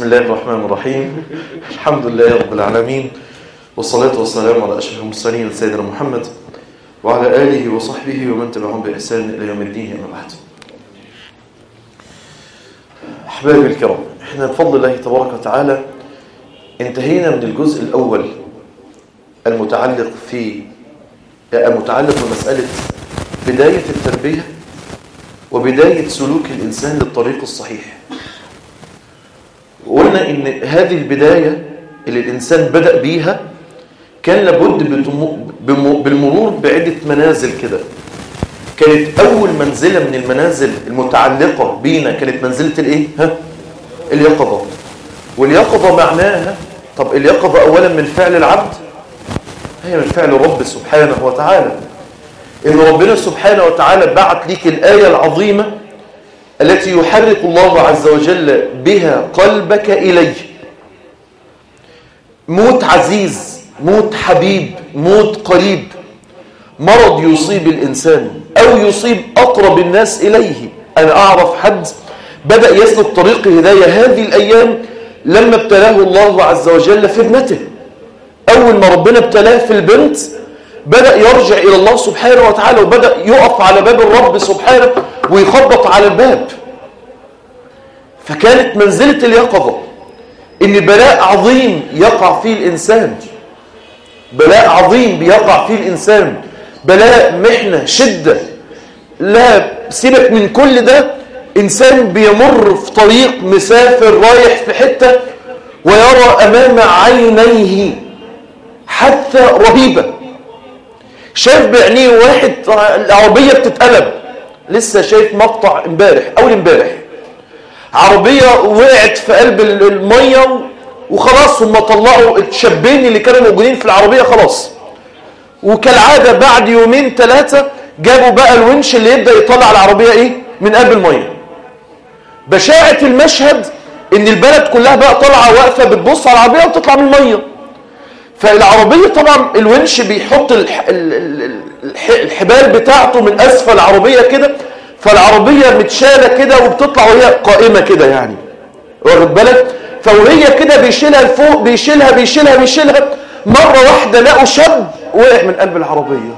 بسم الله الرحمن الرحيم. الحمد لله رب العالمين، والصلاة والسلام على أشرف المرسلين سيدنا محمد وعلى آله وصحبه ومن تبعهم بإحسان إلى يوم الدين. أما بعد، أحبابي الكرام، إحنا بفضل الله تبارك وتعالى انتهينا من الجزء الأول المتعلق بمسألة بداية التربية وبداية سلوك الإنسان للطريق الصحيح. وقلنا إن هذه البداية اللي الإنسان بدأ بيها كان لابد بالمرور بعدة منازل كده. كانت أول منزلة من المنازل المتعلقة بينا كانت منزلة الإيه؟ اليقظة. واليقظة معناها، طب اليقظة أولا من فعل العبد؟ هي من فعل الرب سبحانه وتعالى. إن ربنا سبحانه وتعالى بعت لك الآية العظيمة التي يحرك الله عز وجل بها قلبك إليه. موت عزيز، موت حبيب، موت قريب، مرض يصيب الإنسان أو يصيب أقرب الناس إليه. أنا أعرف حد بدأ يسلك طريق هداية هذه الأيام لما ابتلاه الله عز وجل في ابنته. أول ما ربنا ابتلاه في البنت بدأ يرجع إلى الله سبحانه وتعالى، وبدأ يقف على باب الرب سبحانه ويخبط على الباب. فكانت منزلة اليقظة إن بلاء عظيم يقع فيه الإنسان، بلاء عظيم بيقع فيه الإنسان، بلاء، محنة، شدة. لا سيبك من كل ده، إنسان بيمر في طريق، مسافر رايح في حتة ويرى أمام عينيه حادثة رهيبة. شايف بعينيه واحد العربية بتتقلب. لسه شايف مقطع امبارح أول امبارح، عربية وقعت في قلب المية وخلاص، هم طلعوا الشابين اللي كانوا موجودين في العربية خلاص. وكالعادة بعد يومين ثلاثة جابوا بقى الونش اللي يبدأ يطلع العربية ايه من قلب المية. بشاعة المشهد ان البلد كلها بقى طالعة واقفة بتبص على العربية وتطلع من المية. فالعربية طبعا الونش بيحط الحبال بتاعته من اسفل العربية كده، فالعربية متشالة كده وبتطلع وهي قائمة كده، يعني واخد بالك؟ فوهي كده بيشيلها لفوق، بيشيلها مرة واحدة لقوا شاب وقع من قلب العربية،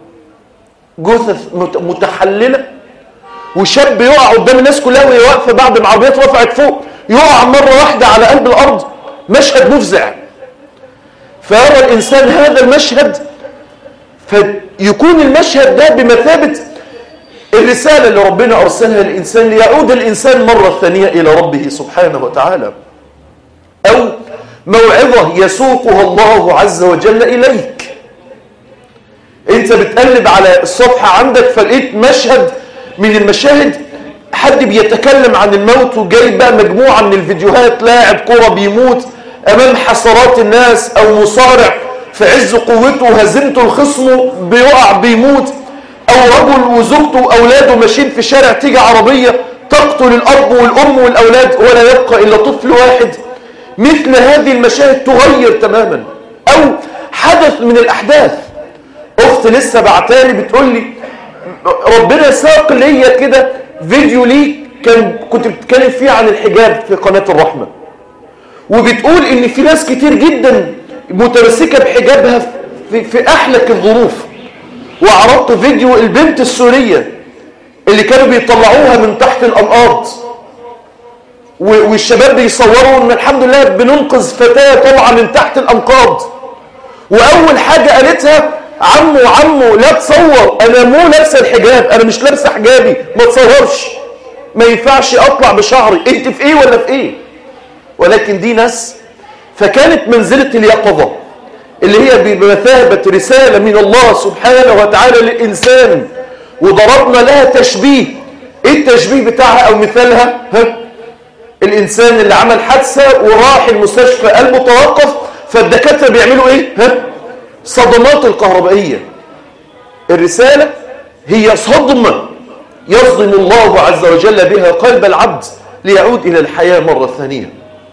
جثث متحللة، وشاب يقع قدام الناس كلها وهي واقفة بعد ما العربيات رفعت فوق، يقع مرة واحدة على قلب الأرض. مشهد مفزع. فيرى الإنسان هذا المشهد، فيكون المشهد ده بمثابة الرسالة اللي ربنا أرسلها للإنسان ليعود الإنسان مرة ثانية إلى ربه سبحانه وتعالى، أو موعظة يسوقها الله عز وجل إليك. أنت بتقلب على الصفحة عندك فلقيت مشهد من المشاهد، حد بيتكلم عن الموت وجايب بقى مجموعة من الفيديوهات، لاعب كرة بيموت أمام حسرات الناس، أو مصارع في عز قوته وهزمته الخصم بيقع بيموت، أو رجل وزوجته وأولاده ماشيين في شارع تيجي عربية تقتل الأب والأم والأولاد ولا يبقى إلا طفل واحد. مثل هذه المشاهد تغير تماما. أو حدث من الأحداث، أخت لسه بعتالي بتقول لي ربنا ساق ليا كده فيديو ليك كنت بتتكلم فيه عن الحجاب في قناة الرحمة، وبتقول إن في ناس كتير جدا متمسكة بحجابها في أحلك الظروف. وعرضت فيديو البنت السورية اللي كانوا بيطلعوها من تحت الأنقاض، والشباب بيصوروا ان الحمد لله بننقذ فتاة طالعة من تحت الأنقاض. وأول حاجة قالتها عمو لا تصور، أنا مو لابسة الحجاب، أنا مش لابسة حجابي، ما تصورش، ما ينفعش أطلع بشعري، أنت في إيه ولا في إيه؟ ولكن دي ناس. فكانت منزلة اليقظة اللي هي بمثابة رسالة من الله سبحانه وتعالى للإنسان، وضربنا لها تشبيه. إيه التشبيه بتاعها أو مثالها؟ الإنسان اللي عمل حادثة وراح المستشفى قلبه توقف، فالدكاترة بيعملوا إيه؟ صدمات الكهربائية. الرسالة هي صدمة يصدم الله عز وجل بها قلب العبد ليعود إلى الحياة مرة ثانية.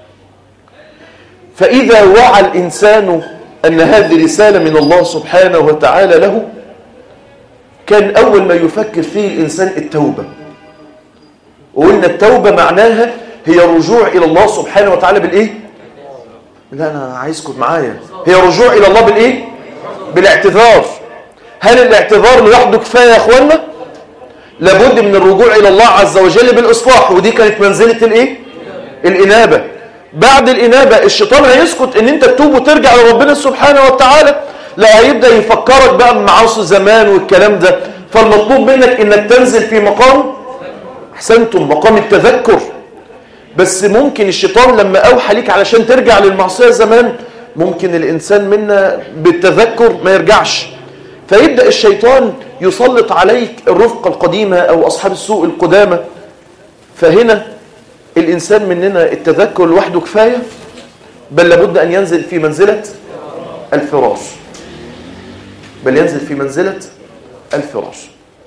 فإذا وعى الإنسان أن هذه رسالة من الله سبحانه وتعالى له، كان أول ما يفكر فيه الإنسان التوبة. وقلنا التوبة معناها هي الرجوع إلى الله سبحانه وتعالى بالإيه؟ لا أنا عايزكم معايا. هي الرجوع إلى الله بالإيه؟ بالاعتذار. هل الاعتذار لوحده كفاية يا أخوانا؟ لابد من الرجوع إلى الله عز وجل بالإصلاح، ودي كانت منزلة الإيه؟ الإنابة. بعد الإنابة الشيطان هيسكت إن أنت تتوب وترجع لربنا سبحانه وتعالى، لا هيبدأ يفكرك بقى بمعاصي زمان والكلام ده. فالمطلوب منك إنك تنزل في مقام أحسنتم مقام التذكر. بس ممكن الشيطان لما أوحى ليك علشان ترجع للمعصية زمان، ممكن الإنسان منا بالتذكر ما يرجعش، فيبدأ الشيطان يسلط عليك الرفقة القديمة أو أصحاب السوء القدامى. فهنا الإنسان مننا التذكر لوحده كفاية، بل لابد أن ينزل في منزلة الفراش، بل ينزل في منزلة الفراش.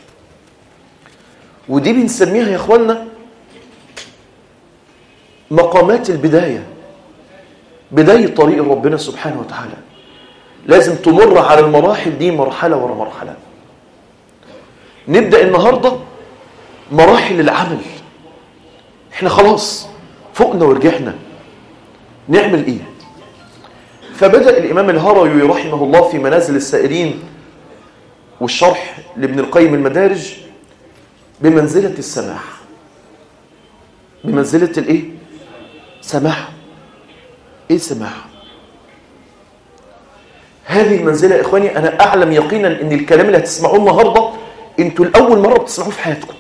ودي بنسميها يا إخوانا مقامات البداية، بداية طريق ربنا سبحانه وتعالى. لازم تمر على المراحل دي مرحلة ورا مرحلة. نبدأ النهاردة مراحل العمل. احنا خلاص فوقنا ورجعنا، نعمل ايه؟ فبدأ الإمام الهروي رحمه الله في منازل السائرين والشرح لابن القيم المدارج بمنزلة السماح. بمنزلة الايه؟ سماح. ايه سماح؟ هذه المنزلة يا إخواني أنا أعلم يقينا أن الكلام اللي هتسمعوه النهاردة أنتوا الأول مرة بتسمعوه في حياتكم.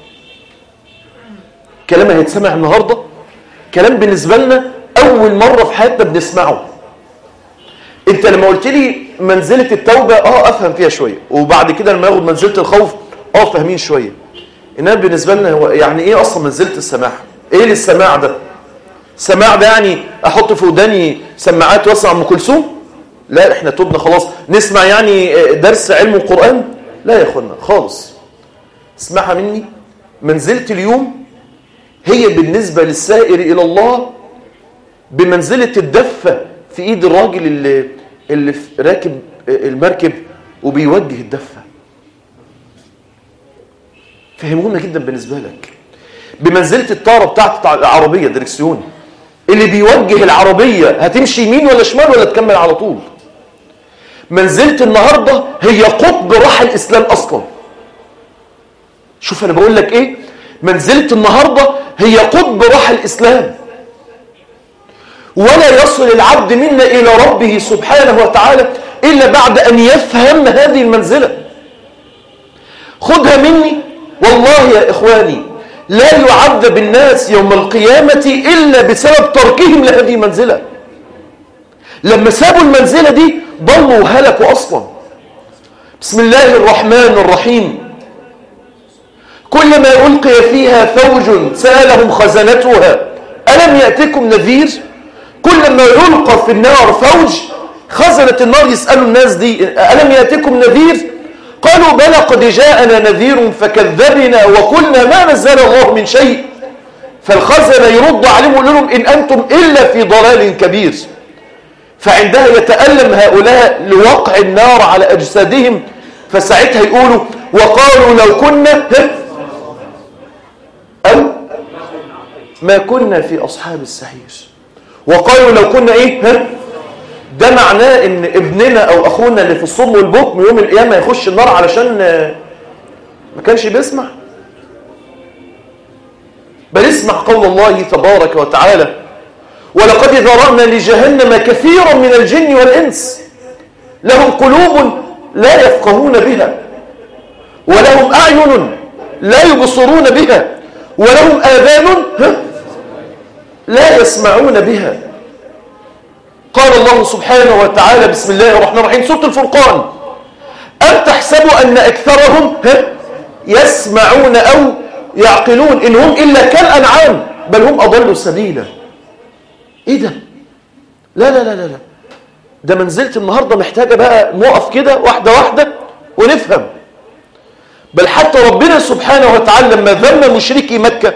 كلام هيتسمع النهاردة كلام بالنسبة لنا أول مرة في حياتنا بنسمعه. أنت لما قلت لي منزلة التوبة أفهم فيها شوية، وبعد كده لما ياخد منزلة الخوف فاهمين شوية. إنما بالنسبة لنا هو يعني إيه أصلا منزلة السماع؟ إيه للسماع ده؟ السماع ده يعني أحط في وداني سماعات واسمع أم كلثوم؟ لا احنا توبنا خلاص. نسمع يعني درس علم القرآن؟ لا يا اخوانا خالص. اسمعها مني، منزلة اليوم هي بالنسبة للسائر إلى الله بمنزلة الدفة في إيد الراجل اللي راكب المركب وبيوجه الدفة. فهمونا جدا بالنسبة لك. بمنزلة الطارة بتاعت العربية دريكسيون اللي بيوجه العربية هتمشي يمين ولا شمال ولا تكمل على طول. منزلة النهاردة هي قطب راح الإسلام أصلا. شوف أنا بقول لك إيه؟ منزلة النهاردة هي قطب راح الإسلام. ولا يصل العبد منا إلى ربه سبحانه وتعالى إلا بعد أن يفهم هذه المنزلة. خدها مني والله يا إخواني، لا يعذب الناس يوم القيامة إلا بسبب تركهم لهذه المنزلة. لما سابوا المنزلة دي ضلوا وهلكوا أصلا. بسم الله الرحمن الرحيم. كلما ألقي فيها فوج سألهم خزنتها ألم يأتكم نذير؟ كلما يلقى في النار فوج خزنة النار يسألوا الناس دي ألم يأتكم نذير؟ قالوا بلى قد جاءنا نذير فكذبنا وقلنا ما نزل الله من شيء. فالخزنة يرد عليهم ويقول لهم إن أنتم إلا في ضلال كبير. فعندها يتألم هؤلاء لوقع النار على أجسادهم، فساعتها يقولوا وقالوا لو كنا أو ما كنا في أصحاب السعير. وقالوا لو كنا إيه؟ ده معناه إن ابننا أو أخونا اللي في الصم والبكم يوم القيامة يخش النار علشان ما كانش بيسمع. بل اسمع قول الله تبارك وتعالى ولقد ذرأنا لجهنم كثيرا من الجن والإنس لهم قلوب لا يفقهون بها ولهم أعين لا يبصرون بها ولهم آذان لا يسمعون بها. قال الله سبحانه وتعالى بسم الله الرحمن الرحيم سورة الفرقان أم تحسبوا أن أكثرهم يسمعون أو يعقلون إن هم إلا كالأنعام بل هم أضلوا سبيلا. إيه ده؟ لا لا لا لا ده منزلة النهاردة محتاجة بقى نقف كده واحدة واحدة ونفهم. بل حتى ربنا سبحانه وتعالى لما ذم مشركي مكة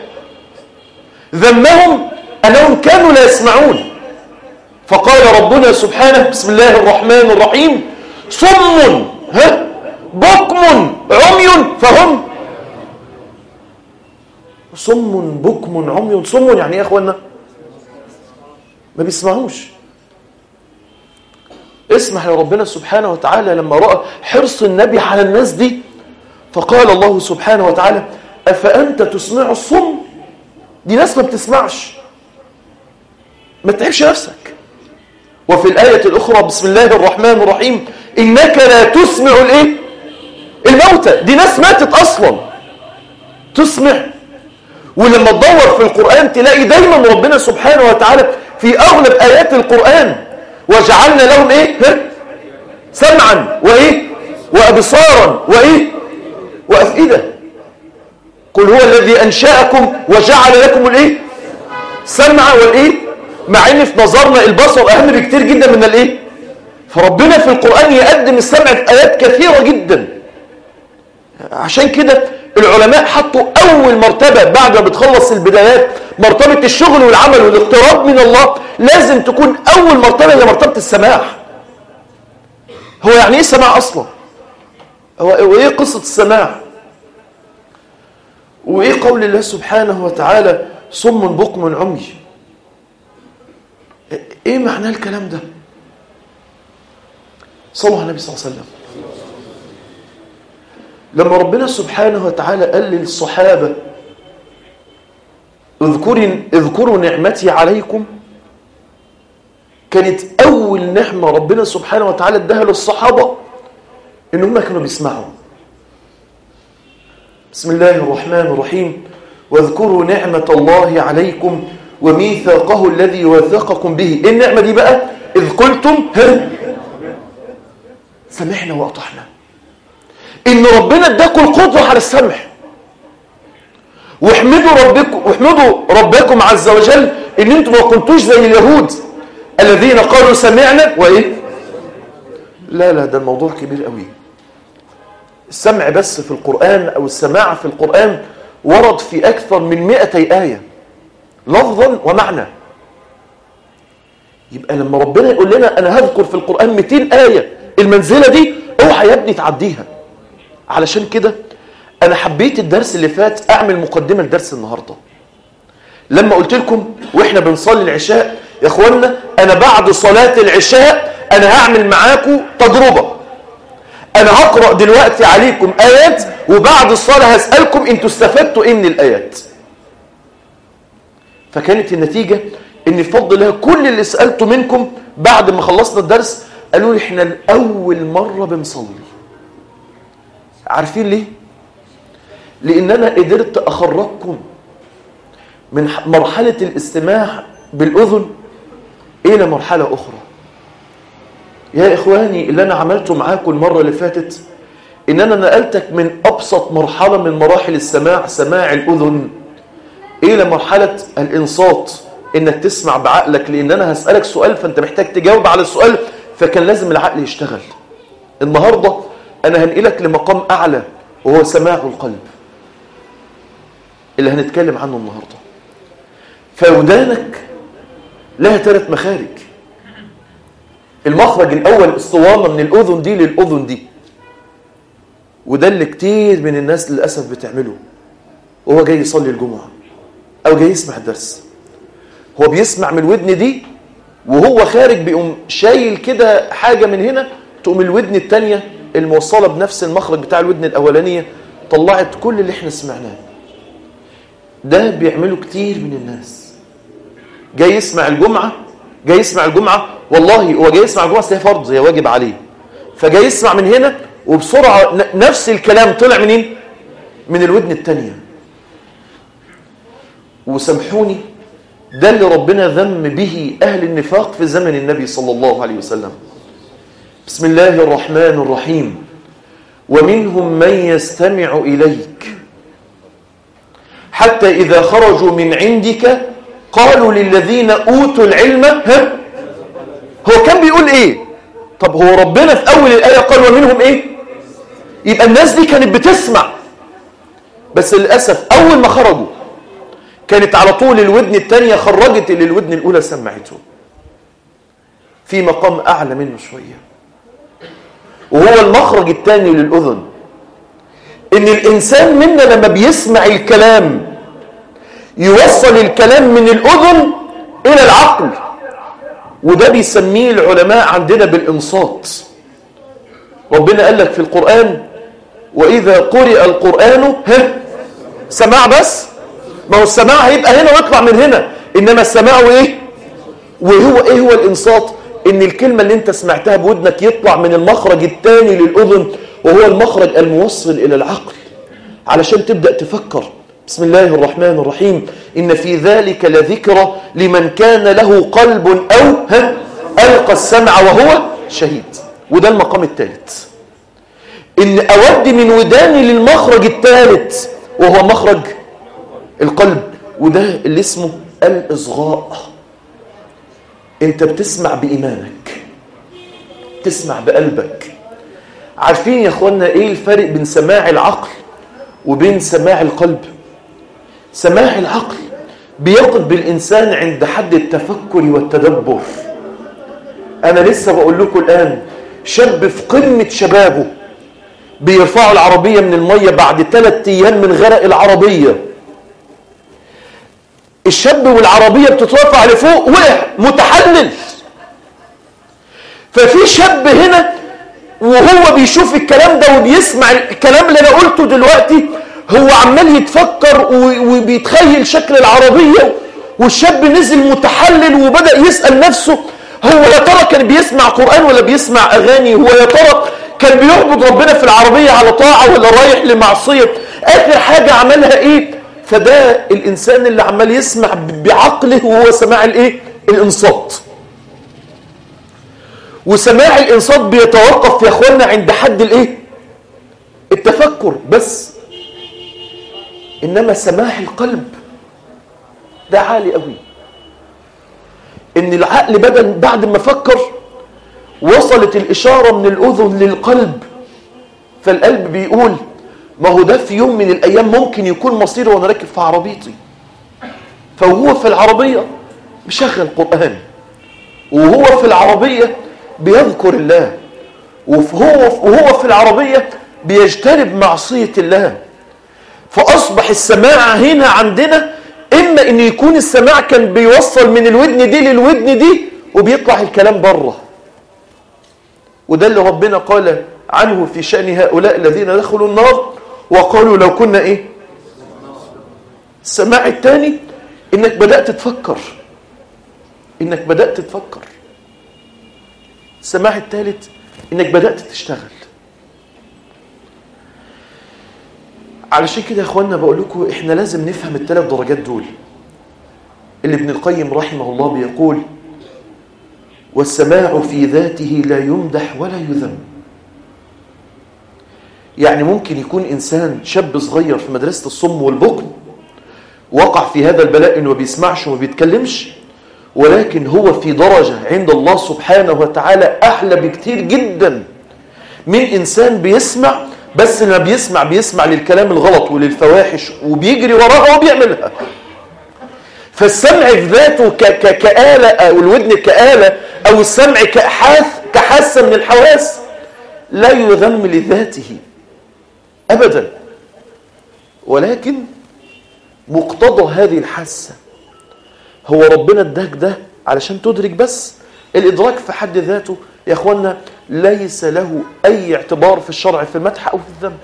ذمهم أنهم كانوا لا يسمعون. فقال ربنا سبحانه بسم الله الرحمن الرحيم صم بكم عمي فهم صم بكم عمي. صم يعني ايه يا اخوانا؟ ما بيسمعوش. اسمح لربنا سبحانه وتعالى لما رأى حرص النبي على الناس دي، فقال الله سبحانه وتعالى أفأنت تسمع الصم؟ دي ناس ما بتسمعش، ما تتعبش نفسك. وفي الآية الأخرى بسم الله الرحمن الرحيم إنك لا تسمع الموتى. دي ناس ماتت أصلا تسمع. ولما تدور في القرآن تلاقي دايما ربنا سبحانه وتعالى في أغلب آيات القرآن وجعلنا لهم سمعا وأبصارا وأفئدة. قل هو الذي أنشأكم وجعل لكم سمع مع ان في نظرنا البصر اهم بكتير جدا من فربنا في القرآن يقدم السمع في آيات كثيرة جدا. عشان كده العلماء حطوا أول مرتبة بعد ما بتخلص البدايات مرتبة الشغل والعمل والاقتراب من الله، لازم تكون أول مرتبة هي مرتبة السماع. هو يعني إيه سماع أصلا؟ هو إيه قصة السماع؟ وإيه قول الله سبحانه وتعالى صم بكم عمي؟ إيه معنى الكلام ده؟ صلوا على النبي صلى الله عليه وسلم. لما ربنا سبحانه وتعالى قال للصحابة اذكروا نعمتي عليكم، كانت أول نعمة ربنا سبحانه وتعالى اداها للصحابة إن هم كانوا بيسمعوا. بسم الله الرحمن الرحيم واذكروا نعمة الله عليكم وميثاقه الذي وثقكم به. إيه النعمة دي بقى؟ إذ قلتم سمعنا وأطعنا. إن ربنا اداكم القدرة على السمع. واحمدوا ربكم عز وجل إن انتم ما كنتوش زي اليهود الذين قالوا سمعنا لا ده الموضوع كبير قوي. السمع بس في القرآن أو السماع في القرآن ورد في أكثر من 200 آية لفظا ومعنى. يبقى لما ربنا يقول لنا أنا هذكر في القرآن 200 آية، المنزلة دي اوعى يا ابني تعديها. علشان كده أنا حبيت الدرس اللي فات أعمل مقدمة لدرس النهاردة. لما قلت لكم وإحنا بنصلي العشاء يا أخوانا أنا بعد صلاة العشاء أنا هعمل معاكم تجربة. أنا هقرأ دلوقتي عليكم آيات وبعد الصلاة هسألكم أنتوا استفدتوا إيه من الآيات. فكانت النتيجة إن بفضل الله كل اللي سألته منكم بعد ما خلصنا الدرس قالوا لي إحنا الأول مرة بنصلي. عارفين ليه؟ لأن أنا قدرت أخرجكم من مرحلة الاستماع بالأذن إلى مرحلة أخرى. يا إخواني اللي أنا عملته معاكم المرة اللي فاتت إن أنا نقلتك من أبسط مرحلة من مراحل السماع، سماع الأذن، إلى مرحلة الإنصات، إنك تسمع بعقلك. لأن أنا هسألك سؤال فأنت محتاج تجاوب على السؤال، فكان لازم العقل يشتغل. النهاردة أنا هنقلك لمقام أعلى وهو سماع القلب اللي هنتكلم عنه النهاردة. فودانك لها 3 مخارج. المخرج الأول اسطوانة من الأذن دي للأذن دي، وده اللي كتير من الناس للأسف بتعمله وهو جاي يصلي الجمعة أو جاي يسمع الدرس. هو بيسمع من الودن دي وهو خارج بيقوم شايل كده حاجة من هنا، تقوم الودن التانية الموصلة بنفس المخرج بتاع الودن الأولانية طلعت كل اللي احنا سمعناه. ده بيعمله كتير من الناس. جاي يسمع الجمعة والله هو جاي يسمع الجمعة، هي فرض، هي واجب عليه، فجاي يسمع من هنا وبسرعة نفس الكلام طلع منين؟ من الودن التانية. وسامحوني ده اللي ربنا ذم به أهل النفاق في زمن النبي صلى الله عليه وسلم. بسم الله الرحمن الرحيم ومنهم من يستمع إليك حتى إذا خرجوا من عندك قالوا للذين أوتوا العلم هو كان بيقول إيه؟ طب هو ربنا في أول الآية قال ومنهم إيه؟ يبقى الناس دي كانت بتسمع، بس للأسف أول ما خرجوا كانت على طول الودن الثانية خرجت اللي الودن الأولى سمعته. في مقام أعلى منه شوية وهو المخرج الثاني للأذن. إن الإنسان منا لما بيسمع الكلام يوصل الكلام من الأذن إلى العقل وده بيسميه العلماء عندنا بالإنصات. ربنا قال لك في القرآن وإذا قرئ القرآن سماع بس، ما هو السماع هيبقى هنا ويطلع من هنا، إنما السماع وإيه؟ وهو إيه هو الإنصات؟ إن الكلمة اللي أنت سمعتها بودنك يطلع من المخرج الثاني للأذن، وهو المخرج الموصل إلى العقل، علشان تبدأ تفكر. بسم الله الرحمن الرحيم. إن في ذلك لذكرى لمن كان له قلب أو ألقى السمع وهو شهيد. وده المقام الثالث، إن أودي من وداني للمخرج الثالث وهو مخرج القلب، وده اللي اسمه الإصغاء. أنت بتسمع بإيمانك، تسمع بقلبك. عارفين يا أخوانا إيه الفرق بين سماع العقل وبين سماع القلب؟ سماع العقل بيقف بالإنسان عند حد التفكر والتدبر. أنا لسه بقول لكم الآن شاب في قمة شبابه بيرفعوا العربية من المية بعد 3 أيام من غرق العربية. الشاب والعربية بتترفع لفوق وقع متحلل. ففي شاب هنا وهو بيشوف الكلام ده وبيسمع الكلام اللي أنا قلته دلوقتي، هو عمال يتفكر وبيتخيل شكل العربية، والشاب نزل متحلل وبدأ يسأل نفسه هو يا ترى كان بيسمع قرآن ولا بيسمع أغاني؟ هو يا ترى كان بيعبد ربنا في العربية على طاعة ولا رايح لمعصية؟ آخر حاجة عملها إيه؟ فده الإنسان اللي عمال يسمع بعقله، وهو سماع الإيه؟ الإنصات. وسماع الإنصات بيتوقف يا أخوانا عند حد الإيه؟ التفكر بس. إنما سماع القلب ده عالي قوي، إن العقل بدل بعد ما فكر وصلت الإشارة من الأذن للقلب، فالقلب بيقول ما هو ده في يوم من الأيام ممكن يكون مصيري وأنا راكب في عربيتي. فهو في العربية بيشغل قرآن، وهو في العربية بيذكر الله، وهو في العربية بيجتنب معصية الله. فأصبح السماع هنا عندنا إما إن يكون السماع كان بيوصل من الودن دي للودن دي وبيطلع الكلام بره، وده اللي ربنا قال عنه في شأن هؤلاء الذين دخلوا النار وقالوا لو كنا إيه. السماع الثاني إنك بدأت تفكر، السماع الثالث إنك بدأت تشتغل. علشان كده يا أخوانا بقول لكم إحنا لازم نفهم ال3 درجات دول اللي ابن القيم رحمه الله بيقول والسماع في ذاته لا يمدح ولا يذم. يعني ممكن يكون إنسان شاب صغير في مدرسة الصم والبكم وقع في هذا البلاء إنه ما بيسمعش وما بيتكلمش، ولكن هو في درجة عند الله سبحانه وتعالى أحلى بكتير جدا من إنسان بيسمع، بس لما بيسمع للكلام الغلط وللفواحش وبيجري وراها وبيعملها. فالسمع في ذاته كآلة، أو الودن كآلة، أو السمع كحاسة من الحواس لا يذم لذاته أبدا، ولكن مقتضى هذه الحاسة هو ربنا اداك ده علشان تدرك. بس الإدراك في حد ذاته يا أخوانا ليس له أي اعتبار في الشرع في المدح أو في الذم.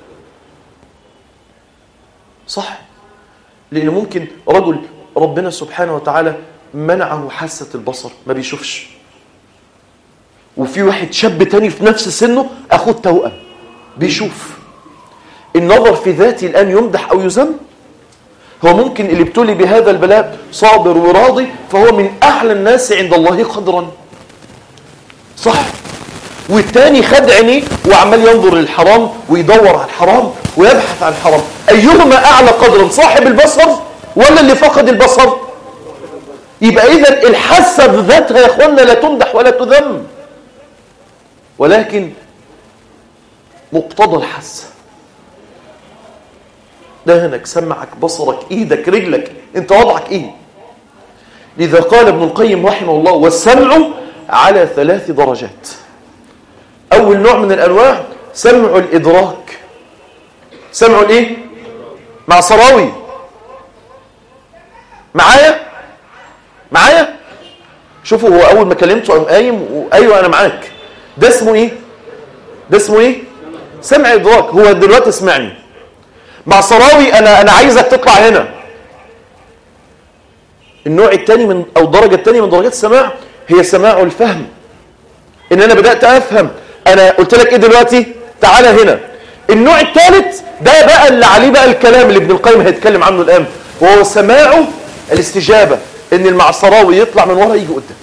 صح؟ لأنه ممكن رجل ربنا سبحانه وتعالى منعه حاسة البصر ما بيشوفش، وفي واحد شاب تاني في نفس سنه أخوه التوأم بيشوف. النظر في ذاتي الآن يمدح أو يذم؟ هو ممكن اللي ابتلي بهذا البلاء صابر وراضي فهو من أعلى الناس عند الله قدرا، صح؟ والتاني خد عينيه وعمال ينظر للحرام ويدور على الحرام ويبحث عن الحرام. أيهما أعلى قدرا، صاحب البصر ولا اللي فقد البصر؟ يبقى إذن الحاسة بذاتها يا أخوانا لا تمدح ولا تذم، ولكن مقتضى الحاسة دهنك، سمعك، بصرك، إيدك، رجلك، أنت وضعك إيه؟ لذا قال ابن القيم رحمه الله والسمع على 3 درجات. أول نوع من الأنواع سمع الإدراك. سمع الإيه؟ مع صراوي معايا شوفوا هو أول ما كلمته قام قايم وأيوه أنا معاك. ده اسمه إيه؟ ده اسمه إيه؟ سمع إدراك. هو دلوقتي اسمعني معصراوي، أنا عايزك تطلع هنا. النوع الثاني من أو الدرجة الثانية من درجات السماع هي سماع الفهم. إن أنا بدأت أفهم، أنا قلت لك إيه دلوقتي؟ تعالى هنا. النوع الثالث ده بقى اللي عليه بقى الكلام اللي ابن القيم هيتكلم عنه الآن، وهو سماعه الاستجابة. إن المعصراوي يطلع من ورا يجي قدام.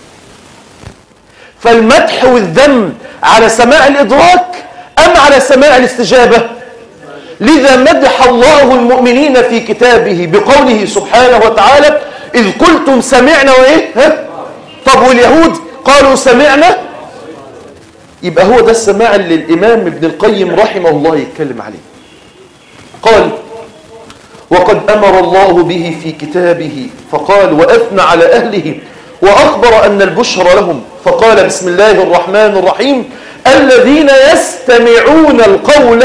فالمدح والذم على سماع الإدراك أم على سماع الاستجابة؟ لذا مدح الله المؤمنين في كتابه بقوله سبحانه وتعالى إذ قلتم سمعنا وإيه؟ طب واليهود قالوا سمعنا. يبقى هو ده السماع اللي الإمام ابن القيم رحمه الله يتكلم عليه. قال وقد أمر الله به في كتابه فقال وأثنى على أهله وأخبر أن البشر لهم فقال بسم الله الرحمن الرحيم الذين يستمعون القول.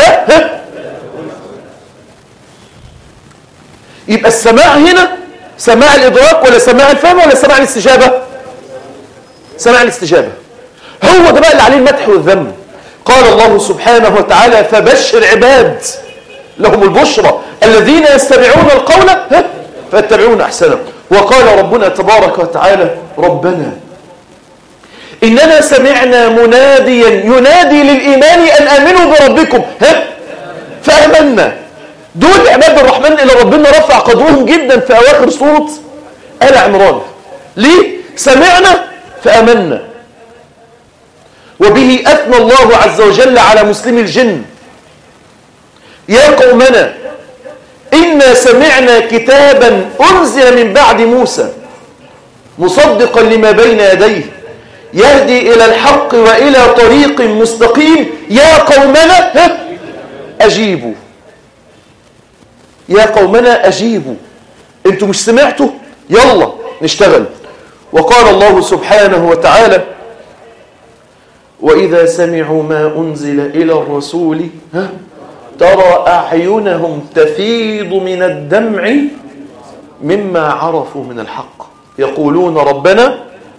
يبقى السماع هنا سماع الإدراك ولا سماع الفهم ولا سماع الاستجابة؟ سماع الاستجابة. هو ده بقى اللي عليه المدح والذم. قال الله سبحانه وتعالى فبشر عباد لهم البشرى الذين يستمعون القول فيتبعون أحسنه. وقال ربنا تبارك وتعالى ربنا إننا سمعنا مناديا ينادي للإيمان أن آمنوا بربكم فآمنا. دول عباد الرحمن اللي ربنا رفع قدرهم جدا في أواخر سورة آل عمران. ليه؟ سمعنا فآمنا. وبه أثنى الله عز وجل على مسلم الجن يا قومنا إنا سمعنا كتابا أنزل من بعد موسى مصدقا لما بين يديه يهدي إلى الحق وإلى طريق مستقيم يا قومنا أجيبوا. يا قومنا أجيبوا. أنتوا مش سمعتوا؟ يلا نشتغل. وقال الله سبحانه وتعالى وإذا سمعوا ما أنزل إلى الرسول ترى أعينهم تفيض من الدمع مما عرفوا من الحق يقولون ربنا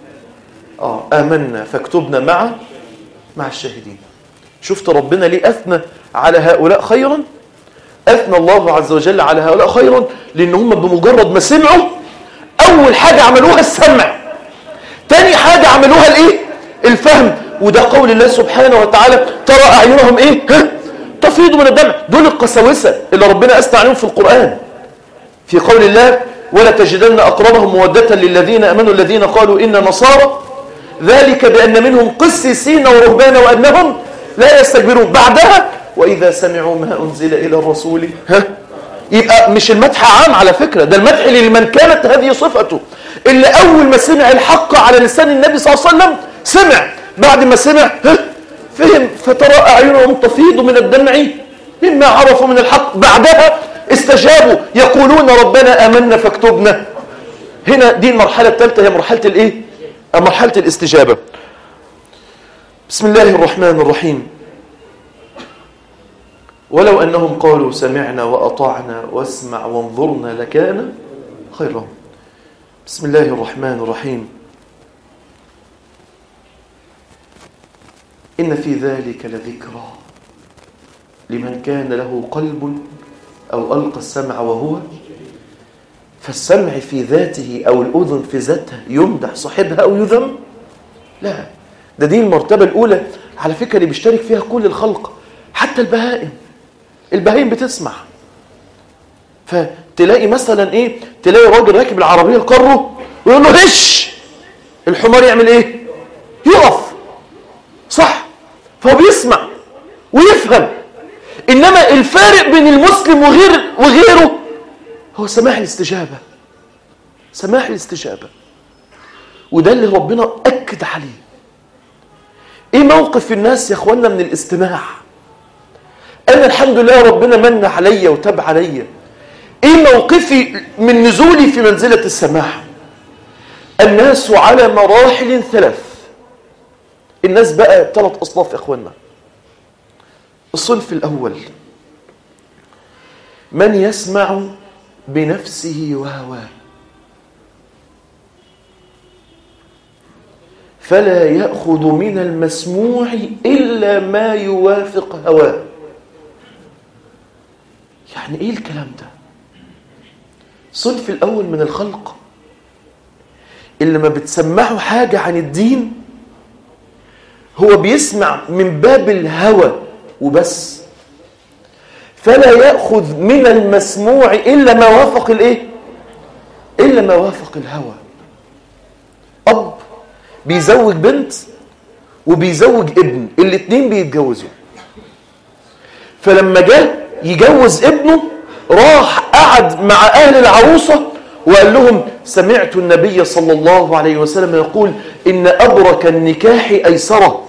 آمنا فاكتبنا مع الشاهدين. شفت ربنا ليه أثنى على هؤلاء خيرا؟ أثنى الله عز وجل على هؤلاء خيرا لأن هم بمجرد ما سمعوا أول حاجة عملوها السمع، تاني حاجة عملوها الإيه؟ الفهم. وده قول الله سبحانه وتعالى ترى أعينهم إيه؟ تفيض من الدمع. دول القساوسة اللي ربنا أثنى عليهم في القرآن في قول الله ولا تجدن أقربهم مودة للذين آمنوا الذين قالوا إن نصارى ذلك بأن منهم قسيسين ورهبان وأنهم لا يستكبرون. بعدها وإذا سمعوا ما أنزل إلى الرسول يبقى مش المدح عام على فكرة، ده المدح لمن كانت هذه صفته اللي أول ما سمع الحق على لسان النبي صلى الله عليه وسلم سمع، بعد ما سمع فهم فترى أعينهم تفيض من الدمع مما عرفوا من الحق بعدها استجابوا يقولون ربنا آمنا فاكتبنا. هنا دي المرحلة الثالثة هي مرحلة الإيه؟ مرحلة الاستجابة. بسم الله الرحمن الرحيم ولو أنهم قالوا سمعنا وأطعنا واسمع وانظرنا لكان خيرا. بسم الله الرحمن الرحيم إن في ذلك لذكرى لمن كان له قلب أو ألقى السمع وهو. فالسمع في ذاته أو الأذن في ذاتها يمدح صاحبها أو يذم؟ لا، ده دي المرتبة الأولى على فكرة اللي بيشترك فيها كل الخلق حتى البهائم. البهائم بتسمع. فتلاقي مثلا إيه؟ تلاقي راجل راكب العربية القارة ويقول له هش، الحمار يعمل إيه؟ يقف. صح؟ فهو بيسمع ويفهم. إنما الفارق بين المسلم وغيره هو سماع الاستجابة. سماع الاستجابة. وده اللي ربنا أكد عليه. إيه موقف الناس يا أخوانا من الاستماع؟ أنا الحمد لله ربنا من علي وتاب علي. إيه موقفي من نزولي في منزلة السماع؟ الناس على مراحل ثلاث. الناس بقى 3 أصناف يا أخوانا. الصنف الأول من يسمع بنفسه وهواه. فلا يأخذ من المسموع إلا ما يوافق هواه. يعني إيه الكلام ده؟ صنف الأول من الخلق اللي ما بتسمعه حاجة عن الدين هو بيسمع من باب الهوى وبس. فلا يأخذ من المسموع إلا ما وافق الإيه؟ إلا ما وافق الهوى. أب بيزوج بنت وبيزوج ابن، الاتنين بيتجوزوا. فلما جاء يجوز ابنه راح قعد مع أهل العروسة وقال لهم: سمعت النبي صلى الله عليه وسلم يقول إن أبرك النكاح أيسره.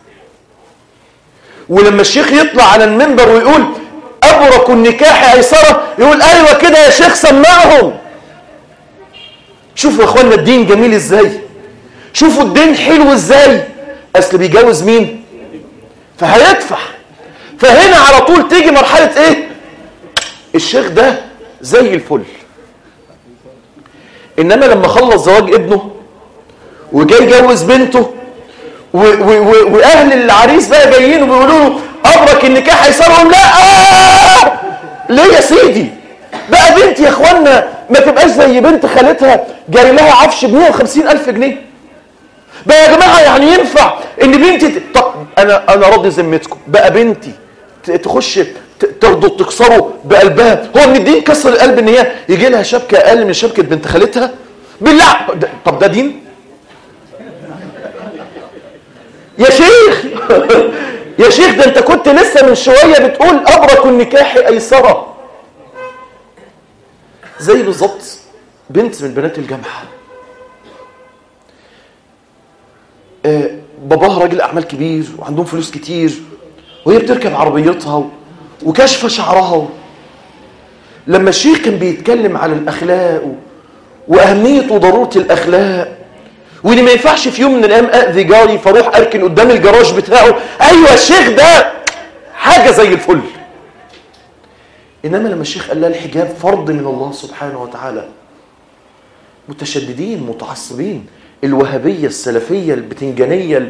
ولما الشيخ يطلع على المنبر ويقول أبرك النكاح أيسره، يقول: أيوة كده يا شيخ، سمعهم. شوفوا يا أخوانا الدين جميل إزاي، شوفوا الدين حلو إزاي. أصل بيجوز مين؟ فهيدفع. فهنا على طول تيجي مرحلة إيه؟ الشيخ ده زي الفل. إنما لما خلص زواج ابنه وجاي يجوز بنته وأهل العريس بقى جايين وبيقولوا له أبرك النكاح هيصارهم، لا ليه يا سيدي؟ بقى بنتي يا اخوانا ما تبقاش زي بنت خالتها جاري لها عفش ب150,000 جنيه. بقى يا جماعة يعني ينفع ان بنتي طب انا راضي ذمتكم بقى بنتي تخش ترضوا تكسروا بقلبها؟ هو من الدين كسر القلب ان هي يجي لها شبكة اقل من شبكة بنت خالتها؟ بالله طب ده دين يا شيخ؟ يا شيخ ده انت كنت لسه من شوية بتقول أبرك النكاح أيسرة. زي بالظبط بنت من بنات الجامعة، باباها راجل أعمال كبير وعندهم فلوس كتير، وهي بتركب عربيتها وكشف شعرها. لما الشيخ كان بيتكلم على الأخلاق وأهمية وضرورة الأخلاق، وإن ما ينفعش في يوم من الأيام أأذي جاري فاروح أركن قدام الجراج بتاعه، أيوة الشيخ ده حاجة زي الفل. إنما لما الشيخ قال لها الحجاب فرض من الله سبحانه وتعالى، متشددين متعصبين، الوهابية السلفية البتنجانية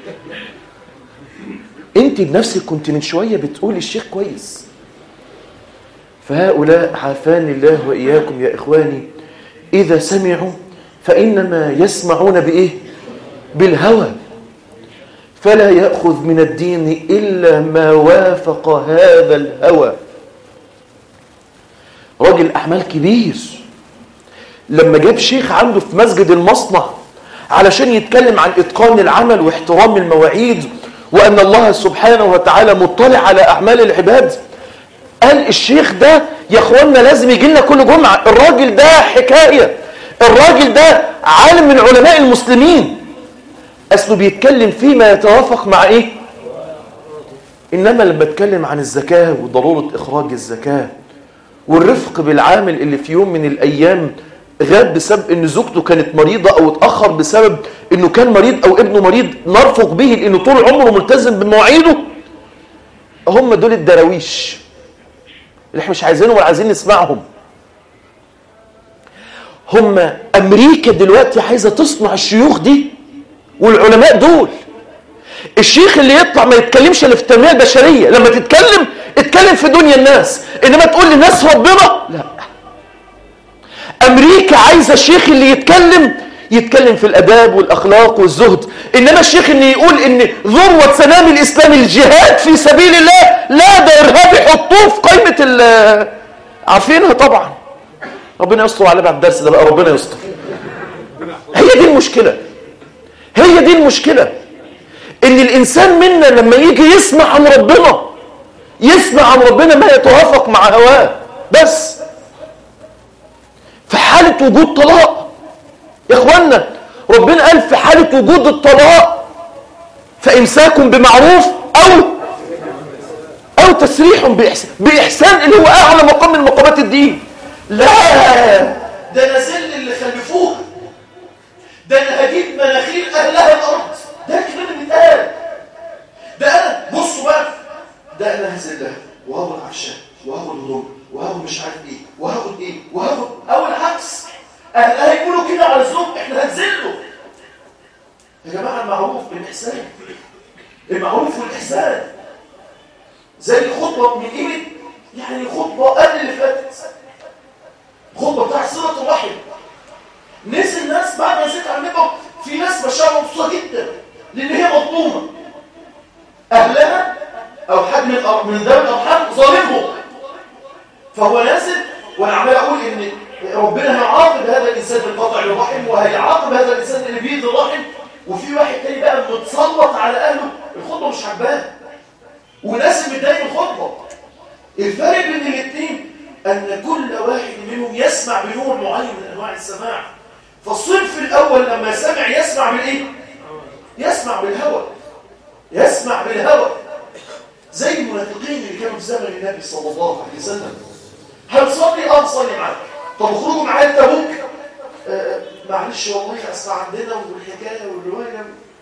انت بنفسك كنت من شوية بتقول الشيخ كويس. فهؤلاء عافاني الله وإياكم يا إخواني إذا سمعوا فإنما يسمعون بإيه؟ بالهوى. فلا يأخذ من الدين إلا ما وافق هذا الهوى. راجل أعمال كبير لما جاب شيخ عنده في مسجد المصنع علشان يتكلم عن إتقان العمل واحترام المواعيد وأن الله سبحانه وتعالى مطلع على أعمال العباد، قال الشيخ ده يا أخوانا لازم يجي لنا كل جمعة. الراجل ده حكاية، الراجل ده عالم من علماء المسلمين، أصله بيتكلم فيما يتوافق مع إيه؟ إنما لما اتكلم عن الزكاة وضرورة إخراج الزكاة والرفق بالعامل اللي في يوم من الأيام غاب بسبب ان زوجته كانت مريضة او اتأخر بسبب انه كان مريض او ابنه مريض، نرفق به لانه طول عمره ملتزم بمواعيده، هم دول الدراويش اللي احنا مش عايزينهم ولا عايزين نسمعهم. هم امريكا دلوقتي عايزة تصنع الشيوخ دي والعلماء دول. الشيخ اللي يطلع ما يتكلمش الا في التنمية البشرية، لما تتكلم اتكلم في دنيا الناس، انما تقول للناس ربنا لا. أمريكا عايزة الشيخ اللي يتكلم في الأداب والأخلاق والزهد، إنما الشيخ اللي يقول إن ذروة سنام الإسلام الجهاد في سبيل الله، لا ده إرهابي، حطوه في قائمة عارفينها طبعا. ربنا يستر على بعد الدرس ده بقى، ربنا يستر. هي دي المشكلة، هي دي المشكلة، إن الإنسان منا لما يجي يسمع عن ربنا يسمع عن ربنا ما يتوافق مع هواه بس. في حالة وجود طلاق يا اخوانا، ربنا قال في حالة وجود الطلاق فإمساكم بمعروف أو تسريح بإحسان اللي هو أعلى مقام من مقامات الدين. لا ده أنا زل اللي خلفوها، ده أنا هجيب مناخير أهلها الأرض، ده الكلام اللي اتقال. ده أنا بصوا بقى، ده أنا هزلها وهاخد عفشها وهاخد هدوم وهاخد مش عارف ايه وهاخد ايه وهاخد، او العكس اهلها يقولوا كده على الزوج احنا هنزله. يا جماعه المعروف والإحسان. زي الخطبة من قيمة، يعني الخطبة قبل اللي فاتت، الخطبة بتاع صلة الرحم. نزل ناس بعد ما نزلت على المنبر، في ناس ما شاء الله مبسوطة جدا لأن هي مظلومة، أهلها أو حد من ذوي الأرحام ظالمهم، فهو نازل. وأنا عمال أقول إن ربنا هيعاقب هذا الإنسان بالقطع الرحم، وهيعاقب هذا الإنسان اللي بيد الرحم. وفي واحد تاني بقى متسلط على أهله، الخطبة مش عجباه وناس متضايق من الخطبة. الفرق بين الاثنين أن كل واحد منهم يسمع بنوع معين من أنواع السماع. فالصنف الأول لما سمع يسمع بالإيه؟ يسمع بالهوى، يسمع بالهوى، زي المنافقين اللي كانوا في زمن النبي صلى الله عليه وسلم. هنصلي؟ نصلي معاك. طب اخرجوا معايا التبوك؟ معلش والله أصل عندنا والحكاية والرواية.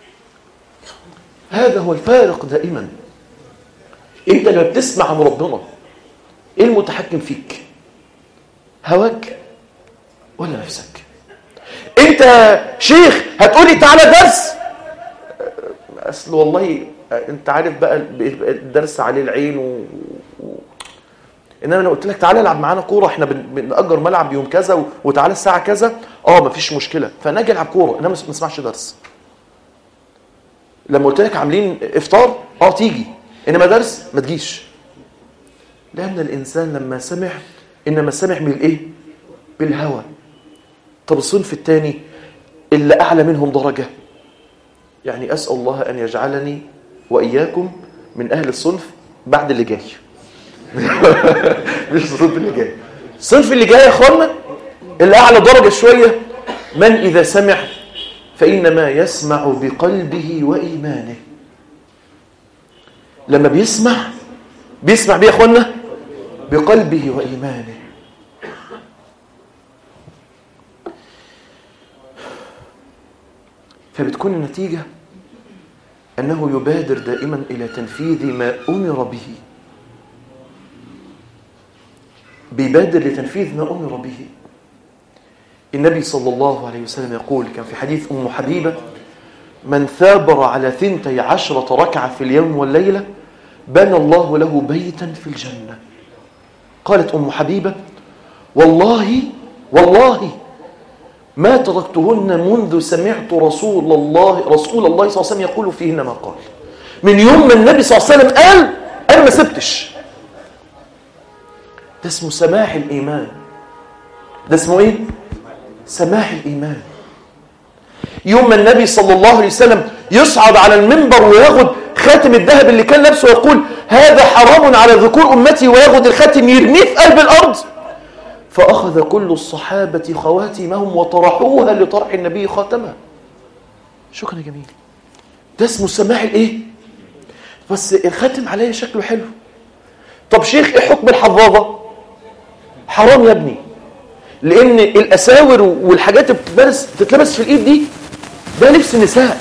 هذا هو الفارق دائما. انت لما بتسمع عن ربنا، ايه المتحكم فيك؟ هواك ولا نفسك؟ انت شيخ هتقولي تعالى درس، اصل والله انت عارف بقى الدرس عليه العين انما انا قلت لك تعالى العب معانا كوره، احنا بنأجر ملعب يوم كذا وتعالى الساعه كذا، مفيش مشكله، فانا اجي العب كوره، انا ما اسمعش درس. لما قلت لك عاملين افطار، تيجي، انما درس ما تجيش. لان الانسان لما سمع انما سمع بالايه؟ بالهوى. طب الصنف الثاني اللي اعلى منهم درجه، يعني اسال الله ان يجعلني واياكم من اهل الصنف بعد اللي جاي. مش الصنف اللي جاي، الصنف اللي جاي يا اخوانا اللي اعلى درجه شويه، من اذا سمع فانما يسمع بقلبه وايمانه. لما بيسمع بيه يا اخوانا بقلبه وايمانه. فبتكون النتيجه انه يبادر دائما الى تنفيذ ما امر به، بيبادر لتنفيذ ما امر به. النبي صلى الله عليه وسلم يقول، كان في حديث ام حبيبه: من ثابر على 12 ركعه في اليوم والليله بنى الله له بيتا في الجنه. قالت ام حبيبه: والله ما تركتهن منذ سمعت رسول الله صلى الله عليه وسلم يقول فيهن ما قال. من يوم ما النبي صلى الله عليه وسلم قال انا ما سبتش. ده اسمه سماح الايمان. ده اسمه ايه؟ سماح الايمان. يوم ما النبي صلى الله عليه وسلم يصعد على المنبر وياخد خاتم الذهب اللي كان لابسه ويقول هذا حرام على ذكور امتي، وياخد الخاتم يرميه في قلب الارض، فاخذ كل الصحابه خواتمهم وطرحوها لطرح النبي خاتمها. شكرا يا جميل. ده اسمه سماح الايه؟ بس الخاتم عليه شكله حلو. طب شيخ ايه حكم الحظاظه؟ حرام يا ابني، لان الاساور والحاجات بتتلبس في الايد دي ده لبس نساء،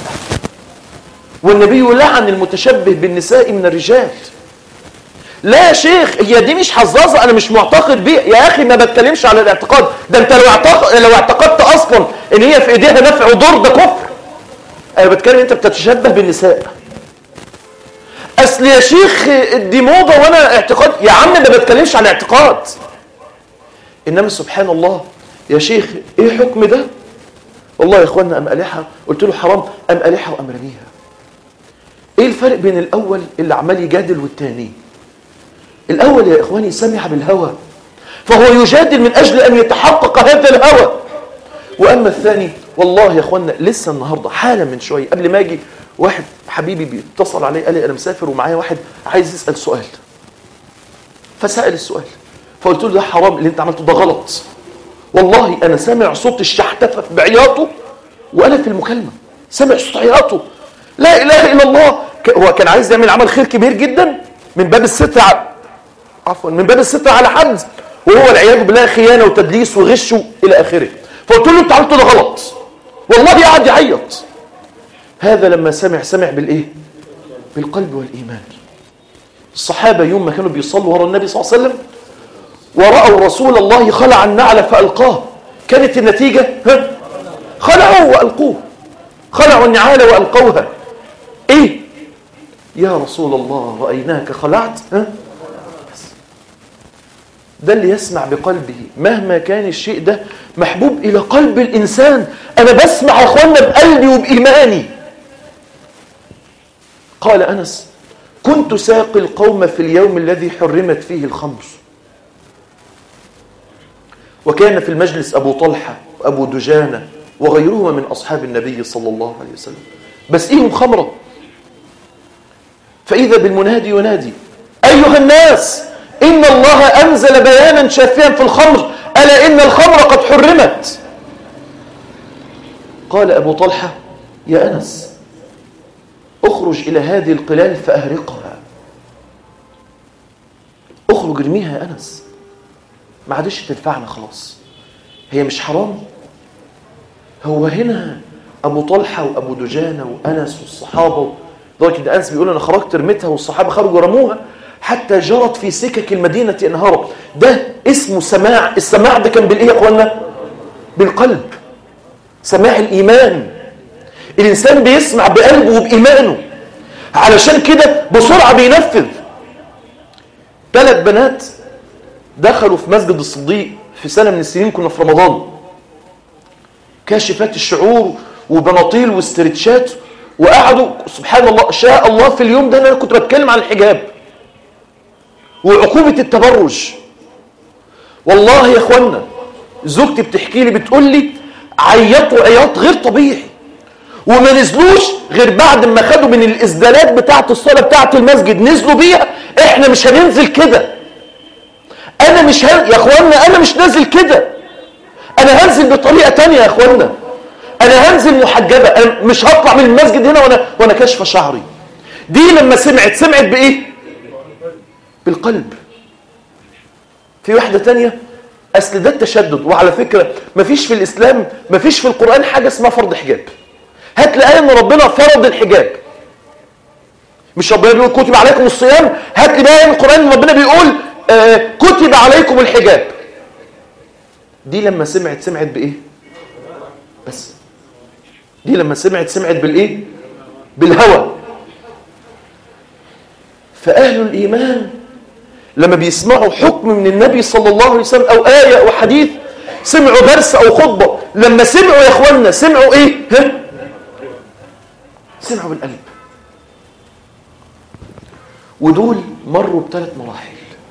والنبي لعن المتشبه بالنساء من الرجال. لا يا شيخ هي دي مش حظاظه، انا مش معتقد بيه يا اخي، ما بتكلمش على الاعتقاد ده. انت لو اعتقدت اصلا ان هي في ايديها نفع وضر ده كفر. انا بتكلم انت بتتشبه بالنساء. اصل يا شيخ دي موضه وانا اعتقاد، يا عم ما بتكلمش عن اعتقاد. انما سبحان الله يا شيخ ايه حكم ده؟ والله يا اخوانا ام قالحها، قلت له حرام، ام قالحها وام رميها. ايه الفرق بين الاول اللي عمال يجادل والتاني؟ الاول يا اخواني سمح بالهوى، فهو يجادل من اجل ان يتحقق هذا الهوى. واما الثاني والله يا اخوانا لسه النهارده حالا من شويه قبل ما اجي واحد حبيبي بيتصل علي قال لي انا مسافر ومعايا واحد عايز يسال سؤال، فسال السؤال، فقلت له ده حرام اللي انت عملته، ده غلط. والله انا سامع صوت الشحتفه بعياطه وانا في المكالمه سامع صوت عياطه، لا اله الا الله. هو كان عايز يعمل عمل خير كبير جدا من باب الستر من باب الستر على حد، وهو العياذ بالله خيانه وتدليس وغش الى اخره. فقلت له انت عملته ده غلط، والله قاعد يعيط. هذا لما سمع بالايه؟ بالقلب والايمان. الصحابه يوم ما كانوا بيصلوا ورا النبي صلى الله عليه وسلم ورأوا رسول الله خلع النعل فألقاه، كانت النتيجة خلعوا وألقوه، خلعوا النعال وألقوها. ايه يا رسول الله رأيناك خلعت. ده اللي يسمع بقلبه مهما كان الشيء ده محبوب إلى قلب الإنسان. أنا بسمع يا أخوانا بقلبي وبإيماني. قال أنس: كنت ساقي القوم في اليوم الذي حرمت فيه الخمر. وكان في المجلس أبو طلحة وأبو دجانة وغيرهما من أصحاب النبي صلى الله عليه وسلم، بسقيهم خمرة، فإذا بالمنادي ينادي: أيها الناس، إن الله أنزل بيانا شافيا في الخمر، ألا إن الخمر قد حرمت. قال أبو طلحة: يا أنس، اخرج إلى هذه القلال فأهرقها. اخرج ارميها يا أنس، ما عادش تنفعنا خلاص، هي مش حرام. هو هنا أبو طلحة وأبو دجانة وأنس والصحابة، لذلك إن أنس بيقول أنا خرجت رميتها والصحابة خرجوا رموها حتى جرت في سكك المدينة انهارا. ده اسمه سماع. السماع ده كان بالإيه يا أخوانا؟ بالقلب، سماع الإيمان. الإنسان بيسمع بقلبه وبإيمانه، علشان كده بسرعة بينفذ. 3 بنات دخلوا في مسجد الصديق في سنة من السنين، كنا في رمضان، كاشفات الشعور وبناطيل واسترتشات، وقعدوا سبحان الله شاء الله في اليوم ده أنا كنت بتكلم عن الحجاب وعقوبة التبرج. والله يا اخوانا زوجتي بتحكي لي بتقول لي عيطوا عياط غير طبيعي، وما نزلوش غير بعد ما خدوا من الإسدالات بتاعة الصلاة بتاعة المسجد نزلوا بيها. احنا مش هننزل كده، انا مش يا اخوانا انا مش نازل كده، انا هنزل بطريقة تانية يا اخوانا، انا هنزل محجبة، انا مش هطلع من المسجد هنا وانا كاشفة شعري. دي لما سمعت بايه؟ بالقلب. في واحدة تانية اصل ده التشدد. وعلى فكرة مفيش في الاسلام، مفيش في القرآن حاجة اسمها فرض حجاب. هتلاقي ان ربنا فرض الحجاب، مش ربنا بيقول كتب عليكم الصيام، هات لي بقى القرآن ان ربنا بيقول كتب عليكم الحجاب. دي لما سمعت بايه؟ بس دي لما سمعت بالايه؟ بالهوى. فاهل الايمان لما بيسمعوا حكم من النبي صلى الله عليه وسلم او آية او حديث، سمعوا درس او خطبة، لما سمعوا يا اخوانا سمعوا ايه؟ سمعوا بالقلب. ودول مروا ب3 مراحل.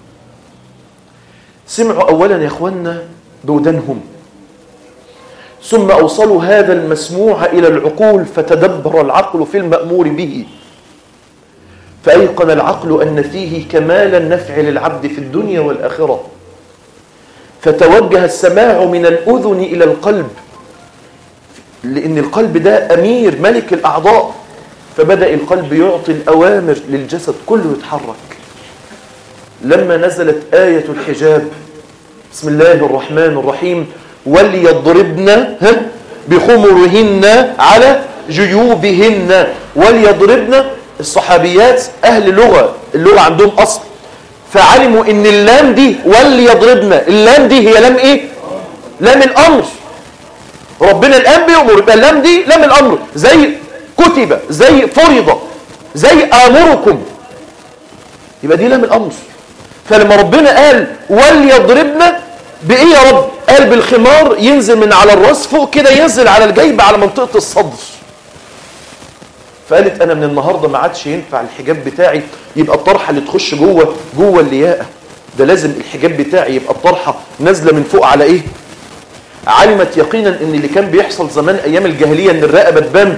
سمعوا اولا يا اخوانا بودانهم، ثم اوصلوا هذا المسموع الى العقول، فتدبر العقل في المأمور به، فأيقن العقل أن فيه كمال النفع للعبد في الدنيا والآخرة، فتوجه السماع من الأذن إلى القلب، لأن القلب ده أمير ملك الأعضاء، فبدأ القلب يعطي الأوامر للجسد كله يتحرك. لما نزلت آية الحجاب، بسم الله الرحمن الرحيم، وليضربن بخمرهن على جيوبهن. وليضربن، الصحابيات أهل اللغة عندهم أصل، فعلموا إن اللام دي وليضربن، اللام دي هي لام إيه؟ لام الأمر. ربنا الآن بيأمر، يبقى اللام دي لام الأمر، زي كتب، زي فرض، زي آمركم، يبقى دي لام الأمر. فلما ربنا قال وليضربن بإيه يا رب؟ قال بالخمار، ينزل من على الرأس فوق كده، ينزل على الجيب على منطقة الصدر. فقالت أنا من النهاردة ما عادش ينفع الحجاب بتاعي يبقى الطرحة اللي تخش جوه اللياقة، ده لازم الحجاب بتاعي يبقى الطرحة نازلة من فوق على إيه؟ علمت يقينا إن اللي كان بيحصل زمان أيام الجاهلية إن الرقبة تبان،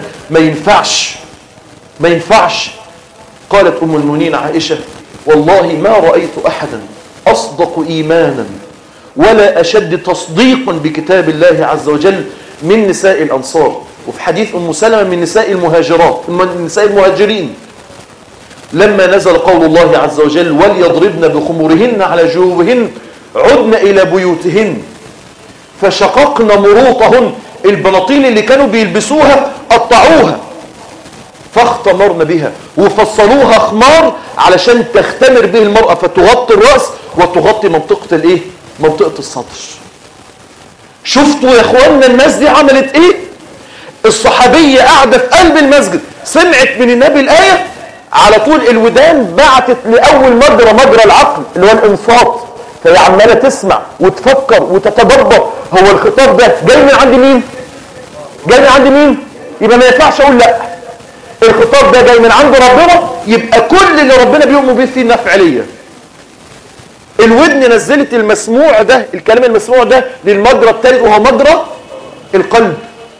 ما ينفعش. قالت أم المؤمنين عائشة: والله ما رأيت أحدا أصدق إيمانا ولا أشد تصديقا بكتاب الله عز وجل من نساء الأنصار. وفي حديث أم سلمة من نساء المهاجرين، لما نزل قول الله عز وجل وليضربن بخمورهن على جيوبهن عدن إلى بيوتهن فشققن مروطهن، البناطيل اللي كانوا بيلبسوها قطعوها فاختمرن بها، وفصلوها خمار علشان تختمر به المرأة، فتغطي الرأس وتغطي منطقة الايه؟ منطقة الصدر. شفتوا يا اخوانا الناس دي عملت ايه؟ الصحابية قاعدة في قلب المسجد، سمعت من النبي الآية، على طول الودان بعتت لأول مجرى العقل اللي هو الإنصات، فهي عمالة تسمع وتفكر وتتدبر هو الخطاب ده جاي من عند مين؟ جاي من عند مين؟ يبقى ما ينفعش أقول لا، الخطاب ده جاي من عند ربنا، يبقى كل اللي ربنا بيؤمن به فيه إنها فعلية. الودن نزلت المسموع ده، الكلام المسموع ده للمجرى الثالث وهو مجرى القلب.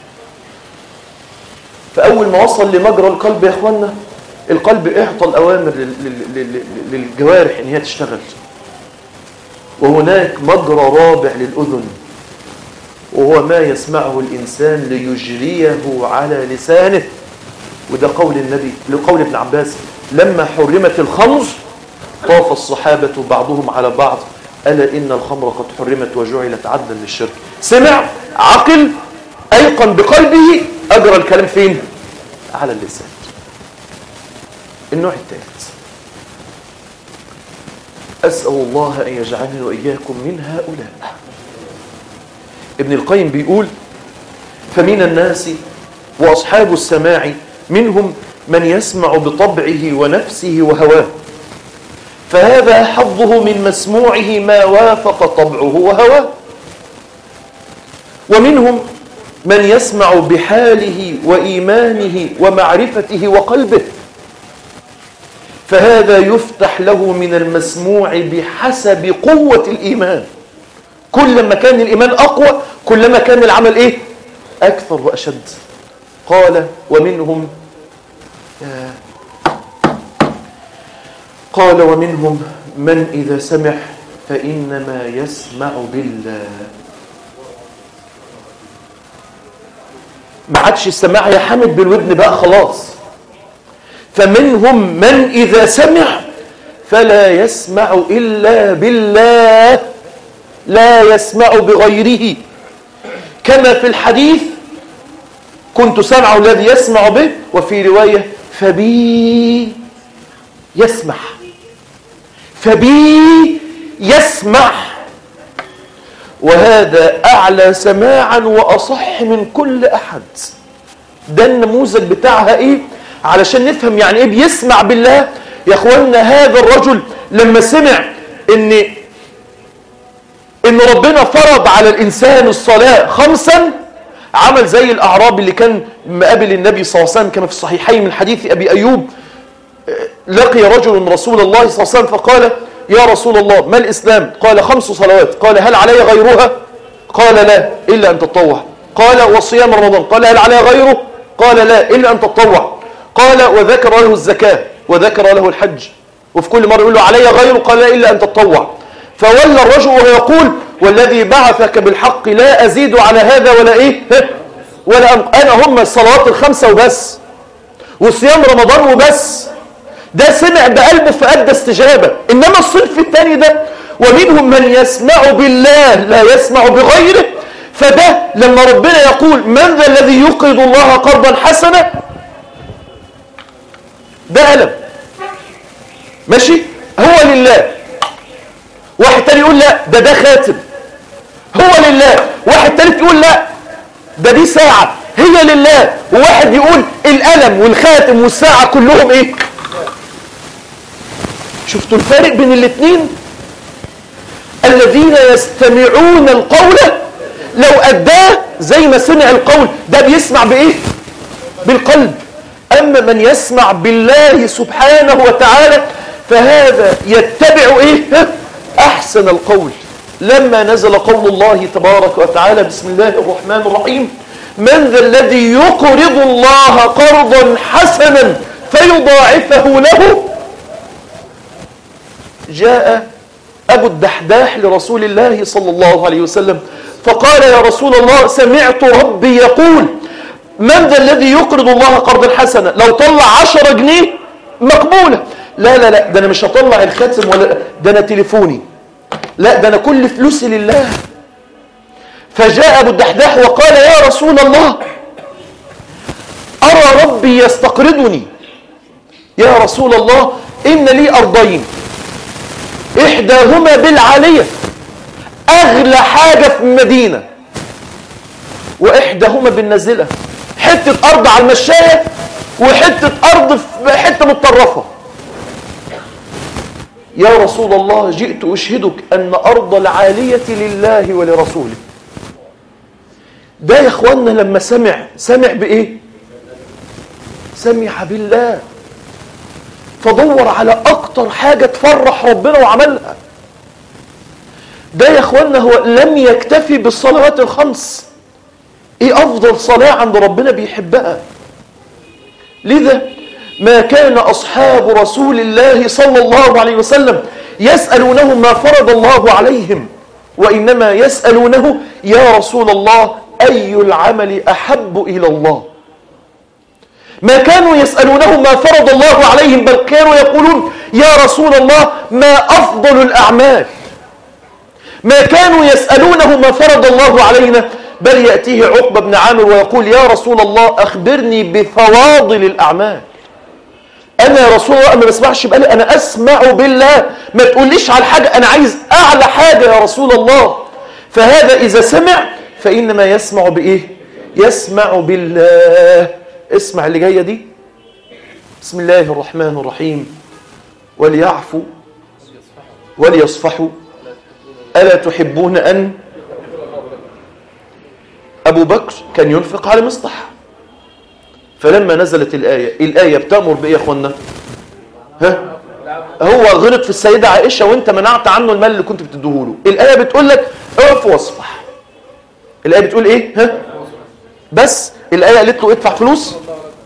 فأول ما وصل لمجرى القلب يا إخوانا، القلب اعطى الأوامر للجوارح إن هي تشتغل. وهناك مجرى رابع للأذن، وهو ما يسمعه الإنسان ليجريه على لسانه. وده قول النبي لقول ابن عباس: لما حرمت الخمر طاف الصحابة بعضهم على بعض ألا إن الخمر قد حرمت وجعلت عدلا للشرك. سمع، عقل، أيقن بقلبه، أجرى الكلام فين؟ على اللسان. النوع الثالث، أسأل الله أن يجعلني وإياكم من هؤلاء. ابن القيم بيقول: فمن الناس وأصحاب السماع منهم من يسمع بطبعه ونفسه وهواه، فهذا حظه من مسموعه ما وافق طبعه وهواه. ومنهم من يسمع بحاله وإيمانه ومعرفته وقلبه، فهذا يفتح له من المسموع بحسب قوة الإيمان. كلما كان الإيمان أقوى كلما كان العمل إيه؟ أكثر وأشد. قال: ومنهم من إذا سمع فإنما يسمع بالله. ما عادش السماع يا حامد بالودن بقى خلاص. فمنهم من إذا سمع فلا يسمع إلا بالله، لا يسمع بغيره. كما في الحديث: كنت سمع الذي يسمع به، وفي رواية: فبي يسمع، فبي يسمع. وهذا أعلى سماعا وأصح من كل أحد. ده النموذج بتاعها إيه؟ علشان نفهم يعني إيه بيسمع بالله. يا أخوانا، هذا الرجل لما سمع إن ربنا فرض على الإنسان الصلاة 5، عمل زي الأعرابي اللي كان مقابل النبي صلى الله عليه وسلم كما في الصحيحين من حديث أبي أيوب. لقي رجل رسول الله صلى الله عليه وسلم فقال: يا رسول الله ما الإسلام؟ قال: 5 صلوات. قال: هل علي غيرها؟ قال: لا إلا أن تطوع. قال: وصيام رمضان؟ قال: هل علي غيره؟ قال: لا إلا أن تطوع. قال: وذكر له الزكاة وذكر له الحج، وفي كل مرة يقول له: علي غيره؟ قال: لا إلا أن تطوع. فولى الرجل وهو يقول: والذي بعثك بالحق لا أزيد على هذا ولا إيه ولا أنا هم الصلوات 5 وبس، وصيام رمضان وبس. ده سمع بقلبه فأدى استجابة. إنما الصنف الثاني ده: ومنهم من يسمع بالله لا يسمع بغيره، فده لما ربنا يقول: من ذا الذي يقرض الله قرضا حسنا، ده ألم ماشي هو لله. واحد تاني يقول: لا ده خاتم هو لله. واحد تالت يقول: لا ده دي ساعة هي لله. وواحد يقول الألم والخاتم والساعة كلهم إيه؟ شفتوا الفارق بين الاثنين؟ الذين يستمعون القول لو أداه زي ما سمع القول، ده بيسمع بإيه؟ بالقلب. أما من يسمع بالله سبحانه وتعالى فهذا يتبع إيه؟ أحسن القول. لما نزل قول الله تبارك وتعالى: بسم الله الرحمن الرحيم: من ذا الذي يقرض الله قرضا حسنا فيضاعفه له. جاء أبو الدحداح لرسول الله صلى الله عليه وسلم فقال: يا رسول الله، سمعت ربي يقول: من ذا الذي يقرض الله قرضا حسنا، لو طلع 10 جنيه مقبولة. لا لا لا، ده أنا مش هطلع الخاتم، ولا ده أنا تليفوني، لا ده أنا كل فلوسي لله. فجاء أبو الدحداح وقال: يا رسول الله، أرى ربي يستقرضني. يا رسول الله، إن لي أرضين، إحداهما بالعالية أغلى حاجة في المدينة، وإحداهما بالنازلة، حتة أرض على المشاية وحتة أرض في حتة متطرفة. يا رسول الله جئت أشهدك أن أرض العالية لله ولرسوله. ده يا إخواننا لما سمع بإيه؟ سمع بالله، فدور على أكتر حاجة تفرح ربنا وعملها. ده يا إخواننا هو لم يكتفي بالصلوات الخمس. إيه أفضل صلاة عند ربنا بيحبها؟ لذا ما كان أصحاب رسول الله صلى الله عليه وسلم يسألونه ما فرض الله عليهم، وإنما يسألونه يا رسول الله أي العمل أحب إلى الله. ما كانوا يسألونه ما فرض الله عليهم، بل كانوا يقولون يا رسول الله ما أفضل الأعمال. ما كانوا يسألونه ما فرض الله علينا، بل يأتيه عقبة بن عامر ويقول يا رسول الله أخبرني بفواضل الأعمال. أنا يا رسول الله ما بسمعش بقالي، أنا أسمع بالله، ما تقوليش على حاجة، أنا عايز أعلى حاجة يا رسول الله. فهذا إذا سمع فإنما يسمع بإيه؟ يسمع بالله. اسمع اللي جاية دي. بسم الله الرحمن الرحيم. وليعفوا وليصفحوا ألا تحبون أن. أبو بكر كان ينفق على مصطح، فلما نزلت الآية بتأمر بإيه يا أخوانا؟ هو غلط في السيدة عائشة وانت منعت عنه المال اللي كنت بتديهوله. الآية بتقول لك اعف واصفح. الآية بتقول إيه؟ بس الآية قالت له ادفع فلوس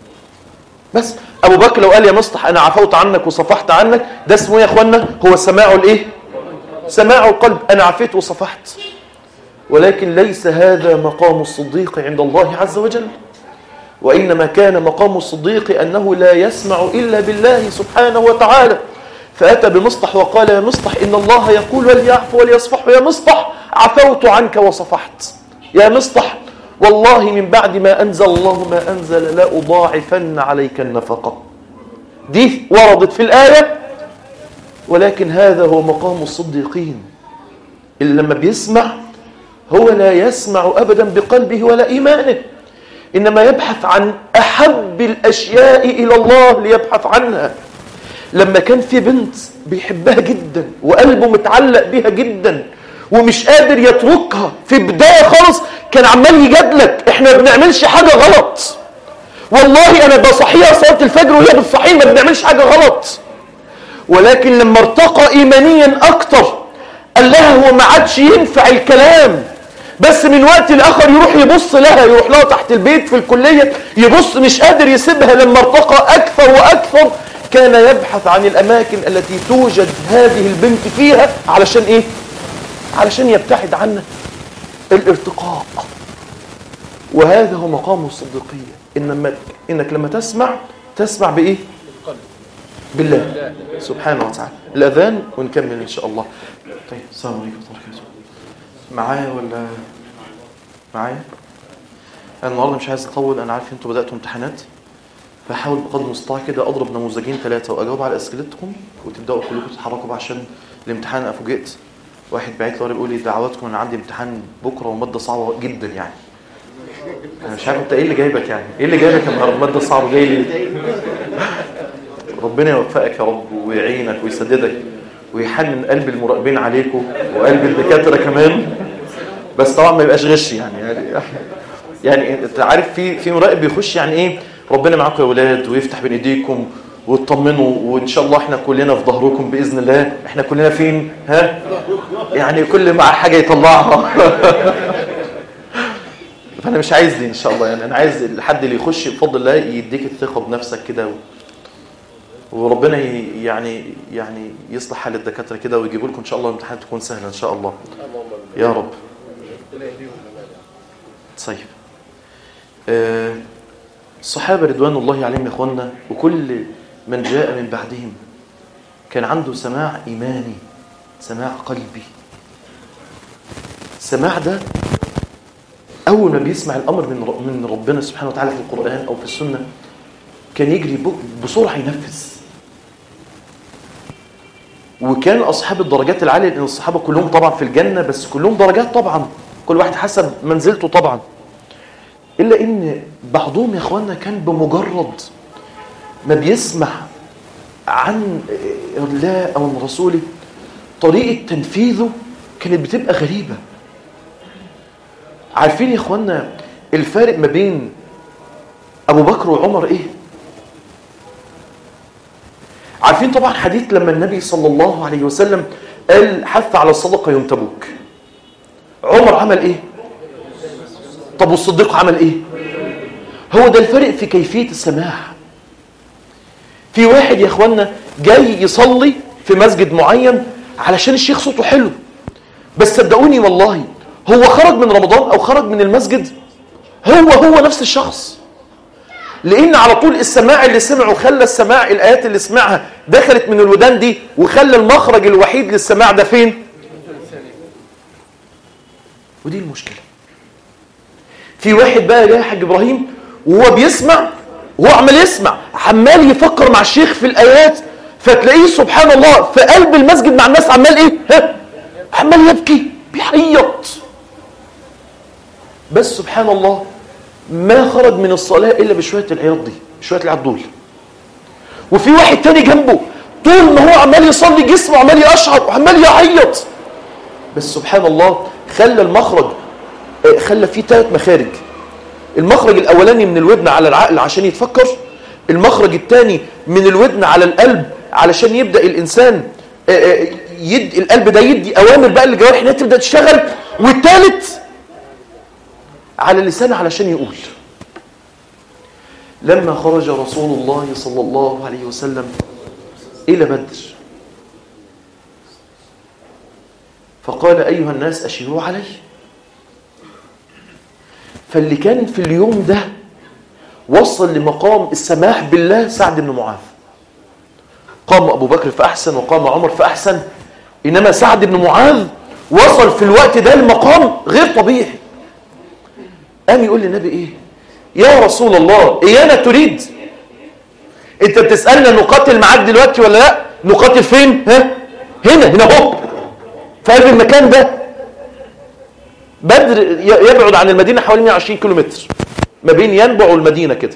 بس. أبو بكر لو قال يا مصطح أنا عفوت عنك وصفحت عنك، ده اسمه إيه يا أخوانا؟ هو سماع الإيه؟ سماع القلب. أنا عفيت وصفحت. ولكن ليس هذا مقام الصديق عند الله عز وجل، وإنما كان مقام الصديق أنه لا يسمع إلا بالله سبحانه وتعالى. فأتى بمصطح وقال يا مصطح إن الله يقول وليعفوا وليصفحوا. يا مصطح عفوت عنك وصفحت. يا مصطح والله من بعد ما أنزل الله ما أنزل لا أضاعفن عليك النفقة. دي وردت في الآية، ولكن هذا هو مقام الصديقين اللي لما بيسمع هو لا يسمع أبدا بقلبه ولا إيمانه، إنما يبحث عن أحب الأشياء إلى الله ليبحث عنها. لما كان في بنت بيحبها جدا وقلبه متعلق بها جدا ومش قادر يتركها، في بداية خالص كان عمال يجادلك احنا ما بنعملش حاجة غلط، والله أنا بصحيها صلاة الفجر وهي بتصحيني ما بنعملش حاجة غلط. ولكن لما ارتقى إيمانيا أكتر قال لها هو ما عادش ينفع الكلام، بس من وقت لآخر يروح يبص لها، يروح لها تحت البيت في الكلية يبص، مش قادر يسيبها. لما ارتقى أكثر وأكثر كان يبحث عن الأماكن التي توجد هذه البنت فيها. علشان إيه؟ علشان يبتعد عنها. الارتقاء. وهذا هو مقام الصديقية. إنك لما تسمع بإيه؟ بالله سبحانه وتعالى. الأذان ونكمل إن شاء الله. طيب السلام عليكم ورحمة الله وبركاته. معايا ولا معايا؟ أنا النهارده مش عايز أطول، أنا عارف أنتوا بدأتوا امتحانات، فحاول بقدر المستطاع كده أضرب نموذجين 3 وأجاوب على أسئلتكم وتبدأوا كلكم تتحركوا بقى عشان الامتحان. أنا فوجئت واحد بعت لي بيقول لي دعواتكم، أنا عندي امتحان بكرة ومادة صعبة جدا يعني. أنا مش عارف أنت إيه اللي جايبك يعني، إيه اللي جايبك النهارده مادة صعبة جاي لي؟ ربنا يوفقك يا رب ويعينك ويسددك ويحنن قلب المراقبين عليكم وقلب الدكاترة كمان، بس طبعا ما يبقاش غش يعني انت عارف في مراقب بيخش يعني ايه ربنا معاكم يا ولاد ويفتح بين ايديكم وتطمنوا وان شاء الله احنا كلنا في ظهركم باذن الله. احنا كلنا فين؟ يعني كل مع حاجه يطلعها. فانا مش عايز دي ان شاء الله، يعني انا عايز الحد اللي يخش بفضل الله يديك الثقه بنفسك كده وربنا يعني يصلح حال الدكاتره كده ويجيبوا لكم ان شاء الله الامتحانات تكون سهله ان شاء الله يا رب. طيب الصحابه رضوان الله عليهم يا اخوانا وكل من جاء من بعدهم كان عنده سماع ايماني، سماع قلبي. السماع ده اول ما بيسمع الامر من ربنا سبحانه وتعالى في القران او في السنه كان يجري بسرعه ينفذ. وكان أصحاب الدرجات العالية، لأن الصحابة كلهم طبعا في الجنة، بس كلهم درجات طبعا، كل واحد حسب منزلته طبعا، إلا إن بعضهم يا أخوانا كان بمجرد ما بيسمع عن الله أو عن رسوله طريقة تنفيذه كانت بتبقى غريبة. عارفين يا إخوانا الفارق ما بين أبو بكر وعمر إيه؟ عارفين طبعا حديث لما النبي صلى الله عليه وسلم قال حث على الصدقة يوم تبوك، عمر عمل إيه؟ طب والصديق عمل إيه؟ هو ده الفرق في كيفية السماح. في واحد يا إخوانا جاي يصلي في مسجد معين علشان الشيخ صوته حلو، بس صدقوني والله هو خرج من رمضان أو خرج من المسجد هو نفس الشخص، لأن على طول السماع اللي سمعه خلى السماع الآيات اللي سمعها دخلت من الودان دي، وخلى المخرج الوحيد للسماع ده فين؟ ودي المشكلة. في واحد بقى جاي حاج إبراهيم وهو بيسمع وهو عمال يسمع عمال يفكر مع الشيخ في الآيات، فتلاقيه سبحان الله في قلب المسجد مع الناس عمال إيه؟ عمال يبكي بيعيط، بس سبحان الله ما خرج من الصلاة إلا بشوية العياط دي، شوية العياط دول. وفي واحد تاني جنبه طول ما هو عمال يصلي جسمه عمال يقشعر وعمال يعيط، بس سبحان الله خلى المخرج، خلى فيه 3 مخارج. المخرج الأولاني من الودن على العقل عشان يتفكر، المخرج الثاني من الودن على القلب علشان يبدأ الإنسان القلب ده يدي أوامر بقى للجوارح انها تبدأ تشتغل، والثالث على اللسان علشان يقول. لما خرج رسول الله صلى الله عليه وسلم إلى بدر فقال أيها الناس أشيروا علي. فاللي كان في اليوم ده وصل لمقام السماح بالله سعد بن معاذ. قام أبو بكر فأحسن وقام عمر فأحسن، إنما سعد بن معاذ وصل في الوقت ده لمقام غير طبيعي. قام يقول للنبي إيه؟ يا رسول الله إيانا تريد؟ أنت بتسألنا نقاتل معاك دلوقتي ولا لا؟ نقاتل فين؟ هنا اهو في قلب المكان ده. بدر يبعد عن المدينة حوالي 120 كيلومتر ما بين ينبع والمدينة كده.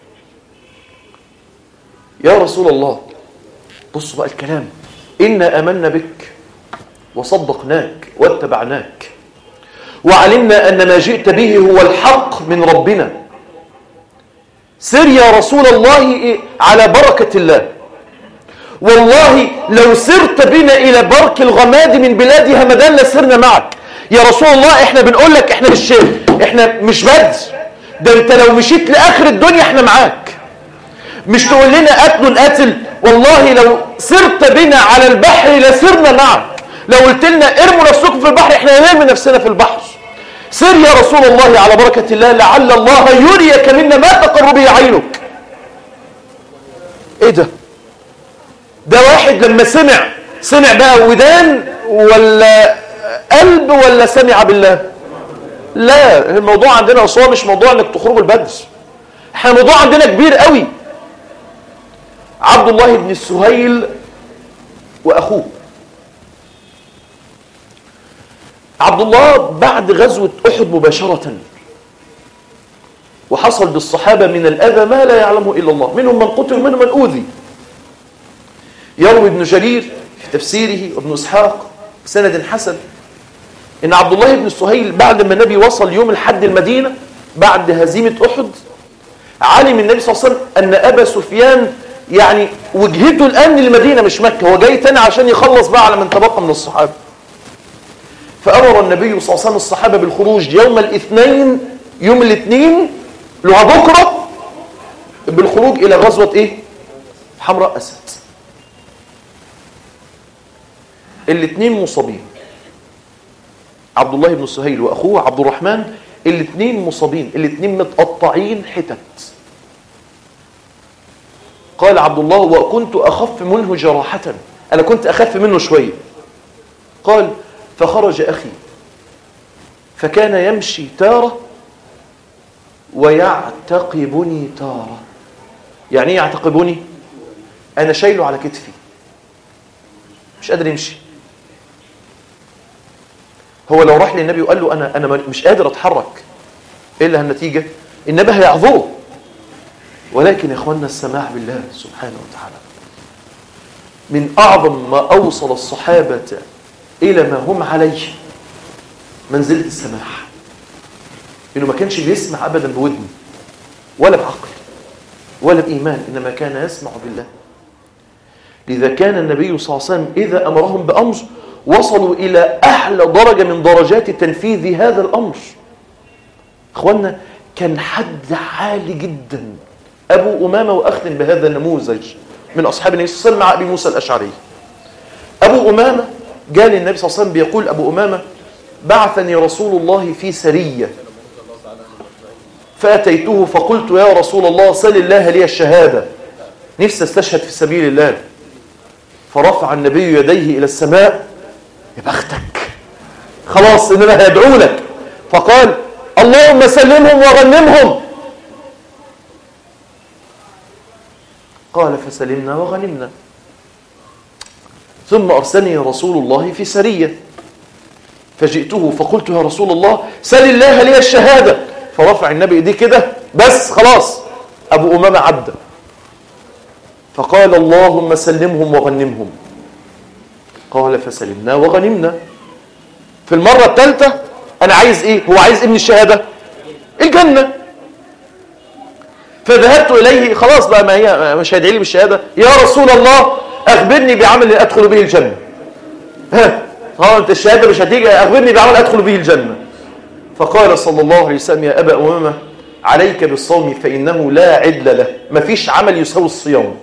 يا رسول الله بصوا بقى الكلام، إنا آمنا بك وصدقناك واتبعناك وعلمنا أن ما جئت به هو الحق من ربنا، سر يا رسول الله على بركة الله، والله لو سرت بنا إلى برك الغماد من بلاد همدان لسرنا معك. يا رسول الله احنا بنقول لك احنا احنا مش بدر، ده انت لو مشيت لآخر الدنيا احنا معاك، مش تقول لنا قتل، والله لو سرت بنا على البحر لسرنا معك، لو قلت لنا ارموا نفسكم في البحر احنا هنرمي نفسنا في البحر. سر يا رسول الله على بركة الله لعل الله يريك منا ما تقر به عينك. ايه ده واحد لما سمع بقى ودان ولا قلب ولا سمع بالله؟ لا، الموضوع عندنا اصلا مش موضوع انك تخرج البدر، احنا الموضوع عندنا كبير قوي. عبد الله بن السهيل واخوه. عبد الله بعد غزوة أحد مباشرة وحصل بالصحابة من الأذى ما لا يعلمه إلا الله، منهم من قتل ومنهم من أوذي. يروي ابن جرير في تفسيره وابن إسحاق بسند حسن إن عبد الله بن السهيل بعد ما النبي وصل يوم الحد المدينة بعد هزيمة أحد، علم النبي صلى الله عليه وسلم أن أبا سفيان يعني وجهته الآن للمدينة مش مكة، هو جاي تاني عشان يخلص بقى على من تبقى من الصحابة. فأمر النبي صلى الله عليه وسلم الصحابة بالخروج يوم الاثنين اللي هو بكرة بالخروج إلى غزوة إيه؟ حمراء أسد. الاثنين مصابين، عبد الله بن السهيل وأخوه عبد الرحمن، الاثنين مصابين، الاثنين متقطعين حتت. قال عبد الله وكنت أخف منه جراحة، أنا كنت أخف منه شوية. قال فخرج أخي فكان يمشي تارة ويعتقبني تارة. يعني ايه يعتقبني؟ أنا شايله على كتفي مش قادر يمشي. هو لو راح للنبي وقال له أنا مش قادر أتحرك، إيه اللي النتيجة؟ النبي هيعذره، ولكن يا إخواننا السماع بالله سبحانه وتعالى من أعظم ما أوصل الصحابة إلى ما هم عليه منزلة السماح، إنه ما كانش بيسمع أبدا بودنه ولا بعقل ولا بإيمان، إنما كان يسمع بالله. لذا كان النبي صلى الله عليه وسلم إذا أمرهم بأمر وصلوا إلى أعلى درجة من درجات تنفيذ هذا الأمر. أخوانا كان حد عالي جدا. أبو أمامة، وأختم بهذا النموذج من أصحاب النبي صلى الله عليه وسلم مع أبي موسى الأشعري. أبو أمامة جاء للنبي صلى الله عليه وسلم بيقول أبو أمامة: بعثني رسول الله في سرية فأتيته فقلت يا رسول الله سل الله لي الشهادة، نفسي استشهد في سبيل الله. فرفع النبي يديه إلى السماء: يا بختك، خلاص إننا هيدعو لك. فقال: اللهم سلمهم وغنمهم. قال: فسلمنا وغنمنا. ثم أرسلني رسول الله في سرية فجئته فقلت يا رسول الله سل الله لي الشهادة. فرفع النبي ايديه كده، بس خلاص أبو أمامة عدى. فقال: اللهم سلمهم وغنمهم. قال: فسلمنا وغنمنا. في المرة الثالثة: أنا عايز إيه؟ هو عايز إيه من الشهادة؟ الجنة. فذهبت إليه، خلاص بقى ما هي مش هيدعي لي بالشهادة، يا رسول الله أخبرني بعمل أدخل به الجنة. أنت الشهادة مش هتيجي، أخبرني بعمل أدخل به الجنة. فقال صلى الله عليه وسلم: يا أبا أمامة عليك بالصوم فإنه لا عدل له، ما فيش عمل يساوي الصيام.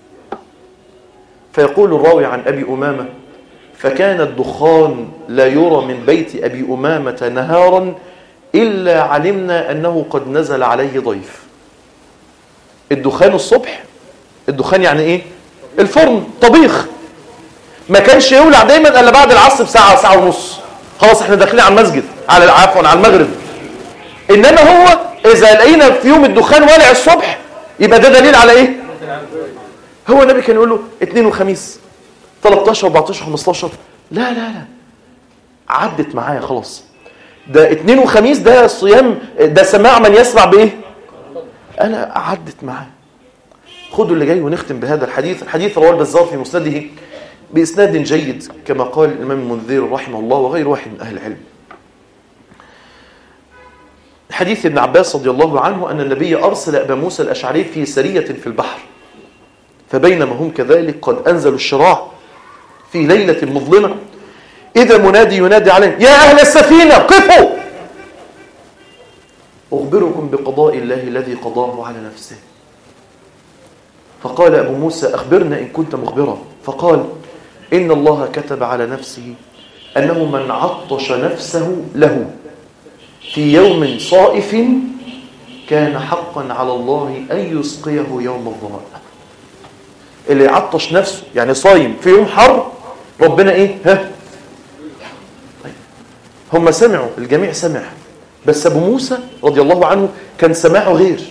فيقول الراوي عن أبي أمامة: فكان الدخان لا يرى من بيت أبي أمامة نهارا إلا علمنا أنه قد نزل عليه ضيف. الدخان الصبح، الدخان يعني إيه؟ الفرن، طبيخ، ما كانش يولع دايما إلا بعد العصر بساعة ساعة ونص، خلاص احنا داخلين على المسجد، عفوا على المغرب. إنما هو إذا لقينا في يوم الدخان والع الصبح يبقى ده دليل على إيه؟ هو النبي كان يقول له اثنين وخميس 13 14 15، لا لا لا عدت معايا خلاص، ده اثنين وخميس ده صيام، ده سماع من يسمع بايه، انا عدت معاه. خدوا اللي جاي ونختم بهذا الحديث. الحديث رواه البزار في مسنده باسناد جيد كما قال الامام المنذر رحمه الله وغير واحد من اهل العلم. حديث ابن عباس رضي الله عنه ان النبي ارسل ابا موسى الاشعري في سريه في البحر، فبينما هم كذلك قد انزلوا الشراع في ليله مظلمه إذا منادي ينادي عليهم: يا أهل السفينة قفوا أخبركم بقضاء الله الذي قضاه على نفسه. فقال أبو موسى: أخبرنا إن كنت مخبرا. فقال: إن الله كتب على نفسه أنه من عطش نفسه له في يوم صائف كان حقا على الله أن يسقيه يوم الظمأ. اللي عطش نفسه يعني صايم في يوم حر، ربنا إيه؟ هم سمعوا، الجميع سمع، بس أبو موسى رضي الله عنه كان سماعه غير.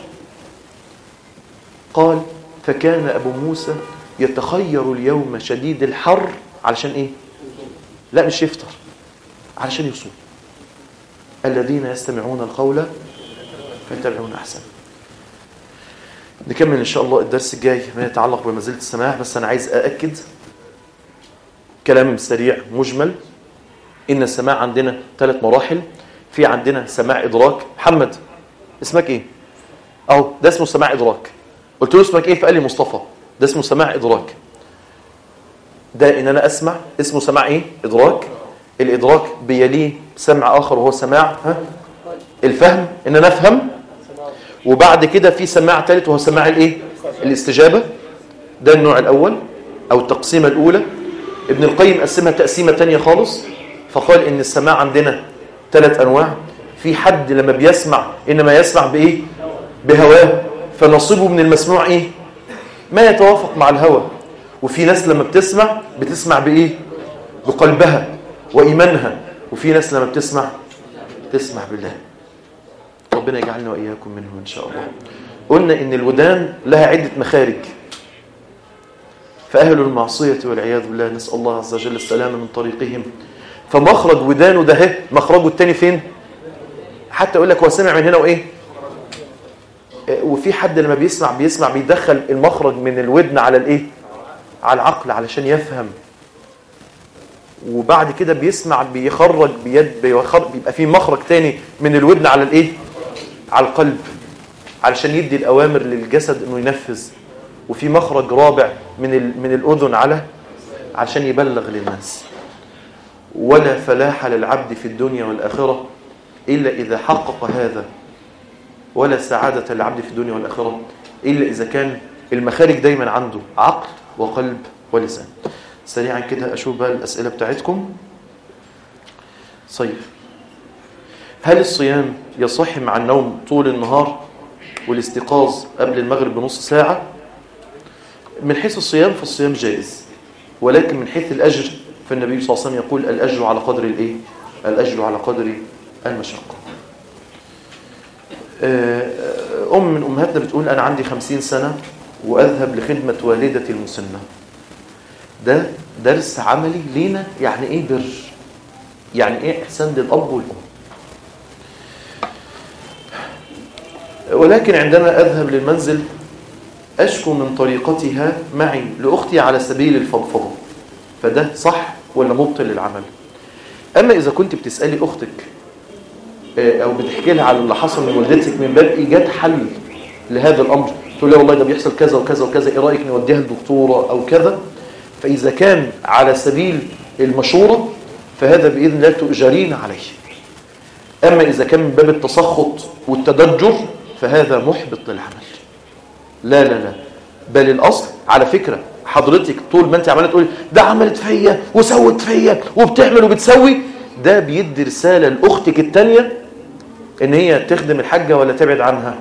قال: فكان أبو موسى يتخير اليوم شديد الحر علشان إيه؟ لا مش يفطر، علشان يصوم. الذين يستمعون القول فيتبعون أحسن. نكمل إن شاء الله الدرس الجاي ما يتعلق بمنزلة السماع، بس أنا عايز أأكد كلام سريع مجمل. إن السماع عندنا 3 مراحل. في عندنا سماع إدراك. محمد اسمك إيه؟ أهو ده اسمه سماع إدراك. قلت له اسمك إيه؟ فقال لي مصطفى. ده اسمه سماع إدراك. ده إن أنا أسمع اسمه سماع إيه؟ إدراك. الإدراك بيليه سمع آخر وهو سماع الفهم، إن أنا أفهم. وبعد كده في سماع ثالث وهو سماع الإيه؟ الاستجابة. ده النوع الأول أو التقسيمة الأولى. ابن القيم قسمها تقسيمة تانية خالص، فقال إن السماع عندنا 3 أنواع. في حد لما بيسمع إنما يسمع بإيه؟ بهواه، فنصيبه من المسموع إيه؟ ما يتوافق مع الهوى. وفي ناس لما بتسمع بإيه؟ بقلبها وإيمانها. وفي ناس لما تسمع بالله. ربنا يجعلنا وإياكم منهم إن شاء الله. قلنا إن الودان لها عدة مخارج، فأهل المعصية والعياذ بالله نسأل الله عز وجل السلامة من طريقهم. فمخرج ودانه ده مخرجه التاني فين؟ حتى يقول لك هو سمع من هنا وإيه؟ وفي حد لما بيسمع بيدخل المخرج من الودن على الايه، على العقل علشان يفهم، وبعد كده بيسمع بيخرج بيبقى في مخرج تاني من الودن على الايه، على القلب علشان يدي الأوامر للجسد انه ينفذ، وفي مخرج رابع من الأذن علشان يبلغ للناس. ولا فلاح للعبد في الدنيا والآخرة إلا إذا حقق هذا، ولا سعادة للعبد في الدنيا والآخرة إلا إذا كان المخارج دايما عنده عقل وقلب ولسان. سريعا كده أشوف بقى الأسئلة بتاعتكم. صيف، هل الصيام يصح مع النوم طول النهار والاستيقاظ قبل المغرب بنص ساعة؟ من حيث الصيام فالصيام جائز، ولكن من حيث الأجر فالنبي صلى الله عليه وسلم يقول الأجر على قدر الإيه؟ الأجر على قدر المشقة. من أمهاتنا بتقول أنا عندي 50 سنة وأذهب لخدمة والدتي المسنة. ده درس عملي لينا، يعني إيه بر، يعني إيه إحسان للأب والأم. ولكن عندما أذهب للمنزل أشكو من طريقتها معي لأختي على سبيل الفضفضة، فده صح ولا مبطل للعمل؟ أما إذا كنت بتسألي أختك أو بتحكي لها على اللي حصل من والدتك من باب إيجاد حل لهذا الأمر، تقول لها والله ده بيحصل كذا وكذا وكذا، إيه رأيك نوديها للدكتورة أو كذا، فإذا كان على سبيل المشورة فهذا بإذن الله تؤجرين عليه. أما إذا كان من باب التسخط والتدجر فهذا محبط للعمل. لا لا لا، بل الأصل على فكرة حضرتك طول ما أنت عمالة تقولي ده عملت فيا وسوت فيا وبتعمل وبتسوي، ده بيدي رسالة لأختك التانية إن هي تخدم الحاجة ولا تبعد عنها،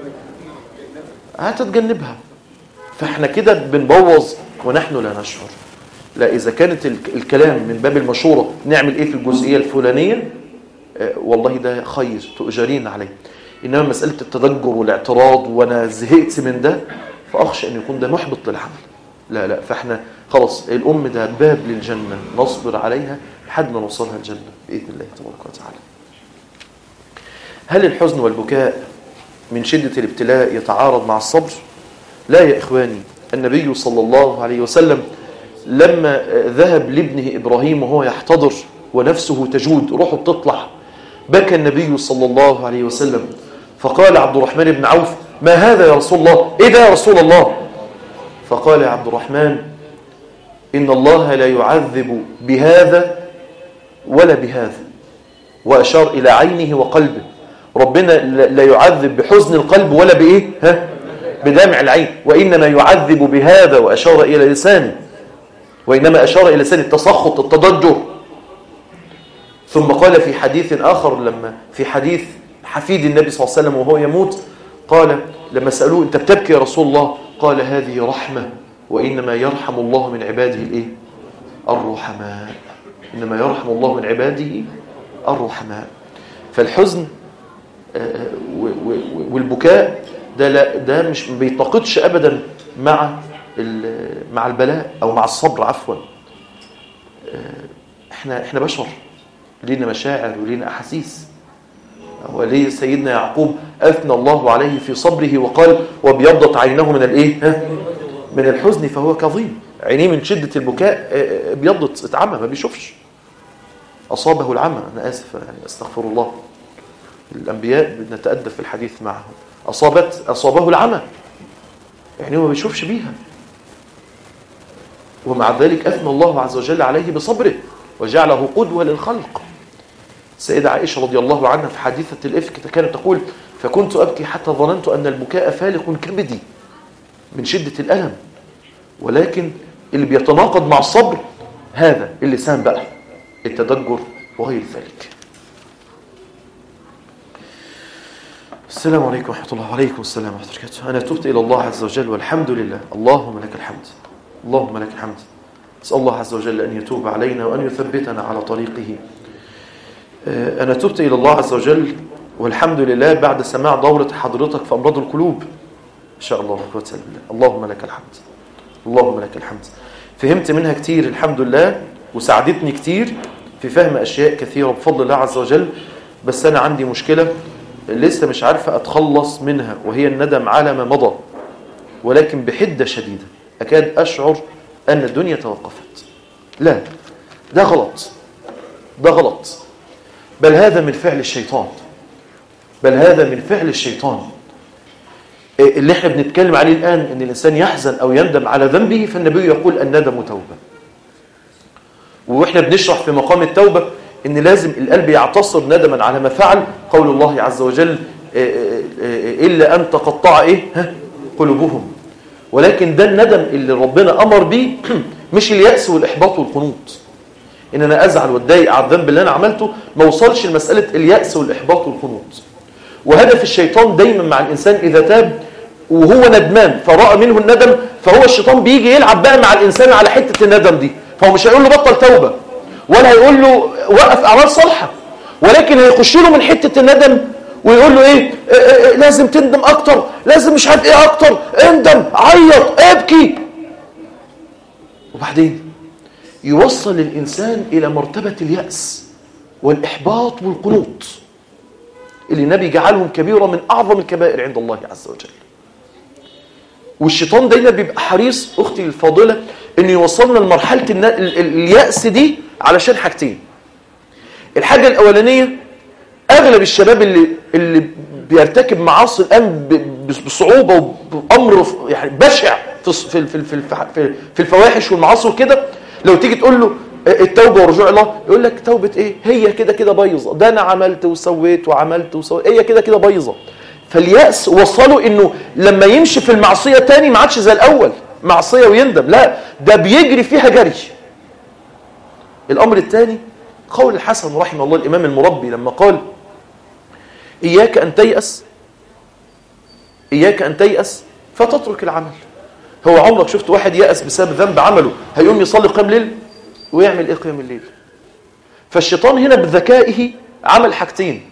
هتتجنبها. فإحنا كده بنبوظ ونحن لا نشعر. لا، إذا كانت الكلام من باب المشورة نعمل إيه في الجزئية الفلانية، والله ده خير تؤجرين عليه. إنما مسألة التدجر والاعتراض وأنا زهقت من ده فأخشى أن يكون ده محبط للعمل. لا لا، فإحنا خلاص الأم ده باب للجنة نصبر عليها لحد ما نوصلها الجنة بإذن الله تبارك وتعالى. هل الحزن والبكاء من شدة الابتلاء يتعارض مع الصبر؟ لا يا إخواني، النبي صلى الله عليه وسلم لما ذهب لابنه إبراهيم وهو يحتضر ونفسه تجود روحه بتطلع، بكى النبي صلى الله عليه وسلم، فقال عبد الرحمن بن عوف ما هذا يا رسول الله؟ إيه ده يا رسول الله؟ فقال يا عبد الرحمن إن الله لا يعذب بهذا ولا بهذا، وأشار إلى عينه وقلبه. ربنا لا يعذب بحزن القلب ولا بإيه؟ بدمع العين، وإنما يعذب بهذا، وأشار إلى لسانه، وإنما أشار إلى لسان التسخط التضجر. ثم قال في حديث آخر، لما في حديث حفيد النبي صلى الله عليه وسلم وهو يموت، قال لما سألوه أنت بتبكي يا رسول الله؟ قال هذه رحمة، وإنما يرحم الله من عباده الإيه؟ الرحماء. إنما يرحم الله من عباده الرحماء. فالحزن والبكاء ده مش بيتناقضش أبدا مع البلاء أو مع الصبر عفوا. احنا بشر، لينا مشاعر ولينا أحاسيس. وليه سيدنا يعقوب أثنى الله عليه في صبره وقال وابيضت عينه من الإيه؟ من الحزن فهو كظيم. عينيه من شدة البكاء ابيضت، اتعمى ما بيشوفش، أصابه العمى. أنا آسف يعني أستغفر الله، الأنبياء بنتأدب في الحديث معهم. أصابه العمى، يعني ما بيشوفش بيها، ومع ذلك أثنى الله عز وجل عليه بصبره وجعله قدوة للخلق. السيدة عائشة رضي الله عنها في حادثة الإفك كانت تقول فكنت أبكي حتى ظننت أن البكاء فالق كبدي من شدة الألم. ولكن اللي بيتناقض مع الصبر هذا اللسان بقى، التدجر وغير ذلك. السلام عليكم ورحمة الله. وعليكم السلام ورحمة الله وبركاته. أنا تبت إلى الله عز وجل والحمد لله. اللهم لك الحمد، اللهم لك الحمد. أسأل الله عز وجل أن يتوب علينا وأن يثبتنا على طريقه. أنا تبت إلى الله عز وجل والحمد لله بعد سماع دورة حضرتك في أمراض القلوب إن شاء الله. اللهم لك الحمد، اللهم لك الحمد. فهمت منها كتير الحمد لله، وساعدتني كتير في فهم أشياء كثيرة بفضل الله عز وجل. بس أنا عندي مشكلة لسه مش عارفة أتخلص منها، وهي الندم على ما مضى، ولكن بحدة شديدة أكاد أشعر أن الدنيا توقفت. لا، ده غلط، ده غلط، بل هذا من فعل الشيطان، بل هذا من فعل الشيطان. اللي احنا بنتكلم عليه الآن أن الإنسان يحزن أو يندم على ذنبه، فالنبي يقول الندم توبة. وإحنا بنشرح في مقام التوبة أن لازم القلب يعتصر ندما على ما فعل. قول الله عز وجل إلا أن تقطع قلوبهم. ولكن ده الندم اللي ربنا أمر به، مش اليأس والإحباط والقنوط، إن أنا أزعل واتضايق على الذنب اللي أنا عملته، ما وصلش لمسألة اليأس والإحباط والقنوط. وهدف الشيطان دايما مع الإنسان إذا تاب وهو ندمان فرأى منه الندم، فهو الشيطان بيجي يلعب بقى مع الإنسان على حتة الندم دي. فهو مش هيقول له بطل توبة، ولا هيقول له وقف أعمال صالحة، ولكن هيخش له من حتة الندم ويقول له إيه لازم تندم أكتر، لازم مش عارف إيه أكتر، اندم، عيط، ابكي. وبعدين يوصل الإنسان إلى مرتبة اليأس والإحباط والقنوط، اللي النبي جعلهم كبيرة من أعظم الكبائر عند الله عز وجل. والشيطان دايما بيبقى حريص أختي الفاضلة إنه يوصلنا لمرحلة اليأس دي علشان حاجتين. الحاجة الأولانية، أغلب الشباب اللي بيرتكب معاصي الآن بصعوبة وبأمر يعني بشع في الفواحش والمعاصي وكده، لو تيجي تقول له التوبة ورجوع الله، يقول لك توبة إيه؟ هي كده كده بايظة، ده أنا عملت وسويت وعملت وسويت، هي كده كده بايظة. فاليأس وصله إنه لما يمشي في المعصية تاني ما عادش زي الأول معصية ويندم، لا ده بيجري فيها جري. الأمر الثاني قول الحسن رحمه الله الإمام المربي لما قال إياك أن تيأس، إياك أن تيأس فتترك العمل. هو عمرك شفت واحد يأس بسبب ذنب عمله هيقوم يصلي قيام ليل ويعمل إيه قيام الليل؟ فالشيطان هنا بذكائه عمل حاجتين،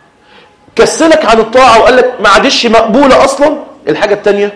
كسلك عن الطاعة وقال لك ما عادش مقبولة أصلا. الحاجة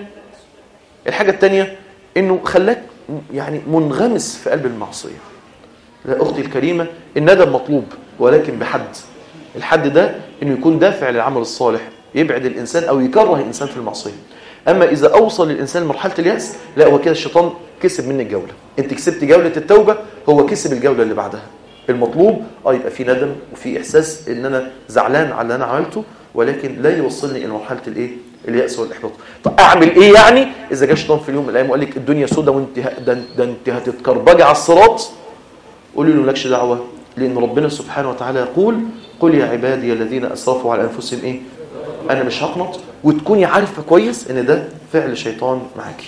التانية إنه خلاك يعني منغمس في قلب المعصية. لا أختي الكريمة، الندم مطلوب ولكن بحد. الحد ده إنه يكون دافع للعمل الصالح، يبعد الإنسان أو يكره الإنسان في المعصية. أما إذا أوصل الإنسان لمرحلة اليأس، لا هو كده الشيطان كسب منك جولة. أنت كسبت جولة التوبة، هو كسب الجولة اللي بعدها. المطلوب يبقى في ندم وفي إحساس إن أنا زعلان على اللي أنا عملته، ولكن لا يوصلني إلى مرحلة اليأس والإحباط. طب أعمل إيه يعني؟ إذا جاء الشيطان في اليوم من الأيام وقال لك الدنيا سودة وأنت ده أنت هتتكربجي على الصراط، قولي له مالكش دعوة، لأن ربنا سبحانه وتعالى يقول قل يا عبادي الذين أسرفوا على أنفسهم أنا مش هقنط. وتكوني عارفة كويس إن ده فعل شيطان معاكي.